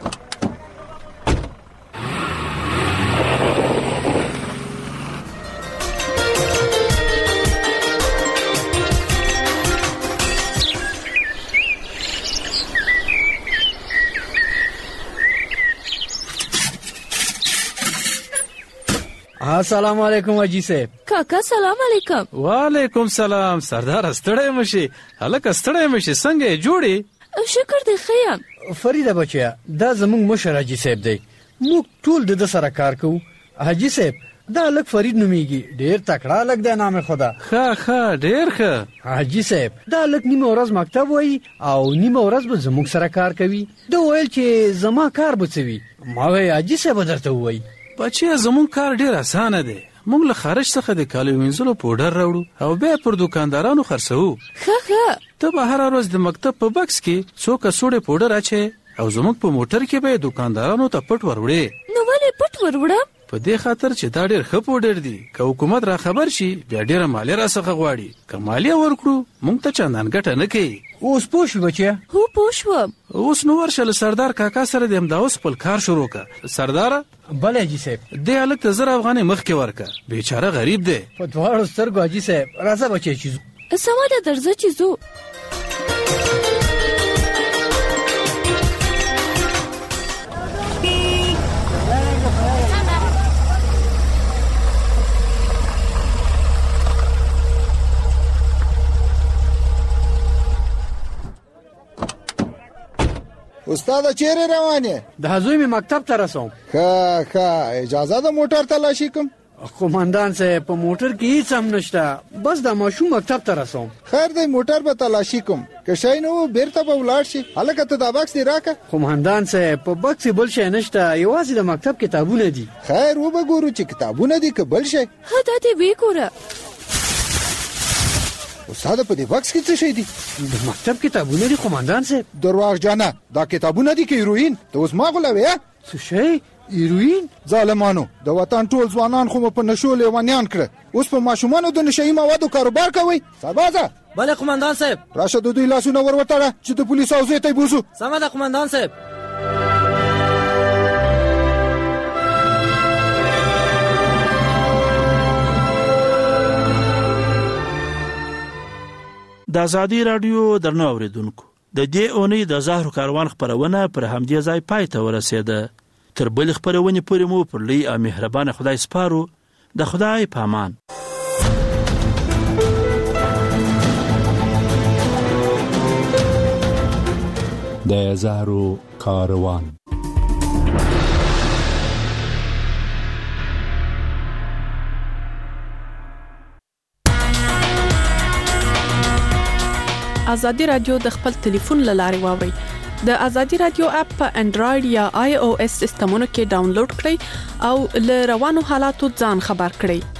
السلام علیکم اجي صاحب. کاکا سلام علیکم. وعلیکم سلام. سردار ستړی مشي هلکه ستړی مشي څنګه جوړي؟ شکر دې ښه یم. فریده بچیا دا زموږ مشر اجي صاحب دی. موږ ټول د سره کار کوو. اجي صاحب دا لک فرید نومیږي ډیر تکړه لک د نام خدا. ښه ډیر ښه. اجي صاحب دا لک نیمه ورځ مکتب وای او نیمه ورځ به زموږ سره کار کوي. دا ویل چې زما کار بچوي ما وای اجي صاحب درته وای بچیا زمون کار ډیر اسانه دی. موږ له خارج څخه د کالو وینځلو پودر راوړو او بیا پر دکاندارانو خرڅو. ښه ته به هر ورځ د مکتب په بکس کې څو کڅوړې پودر اچي او زموږ په موټر کې به دکاندارانو ته پټ وروړې. نو ولې پټ وروړم؟ په دې خاطر چې دا ډیر ښه پودر دی که حکومت را خبر شي بیا ډیره مالیه را څخه غواړي. که مالیه ورکړو موږ ته چندان ګټه نه کوي. اوس پوه شو بچیا؟ هو پوه شوم. اوس نو ورشه له سردار کاکا سره د همداوس خپل کار شروع که. سرداره بله اجي صاحب. دې هلک ته 10 افغانۍ مخکې ورکه بیچاره غریب دی. په دواړو سترګو اجي صاحب. راځه بچی چې سمه ده درځه چې ځو. استاد چیرې روانه؟ د حضوی می مکتب ته رسوم. ښه اجازه د موټر تلاشي کوم. قومندان صاحب په موټر کې هیڅ هم نشته بس د ماشوم مکتب ته رسوم. خیر دی موټر به تلاشي کوم که شي نو بیرته به ولاړ شي. هلکه ته دا بکس دی راکه. قومندان صاحب په بکس بل شي نشته یوازې د مکتب کتابونه دي. خیر و به ګورو چې کتابونه دي که بل شي. ها دا دې وی ګوره. استاد په دې بکس کې څه شي دي؟ د مکتب کتابونه دي قومندان صاحب. درواغ جانه دا کتابونه دي که هیروین؟ ته اوس ما غولوې؟ څه شي؟ هیروین؟ ظالمانو د وطن ټول ځوانان خو په نشو لیوانیان کړه. اوس په ماشومانو د نشئی موادو کاروبار کوي. سربازه بله قومندان صاحب. راشه د دوی لاسونه ور وتړه چې د پولیسو اوزې ته بوزو. سمه ده قومندان صاحب. د ازادي رادیو درنو اوریدونکو د دې اونۍ د زهرو کاروان خبرونه پر همدې ځای پای ته ورسېده. تر بل خبرونې پورې مو پر لوی او مهربان خدای سپارو. د خدای پامان. د زهرو کاروان. ازادي رادیو د خپل ټلیفون لارې واوري. د ازادي رادیو اپ په انډراید یا آی او اس سیستمونو کې ډاونلوډ کړئ او له روانو حالاتو ځان خبر کړئ.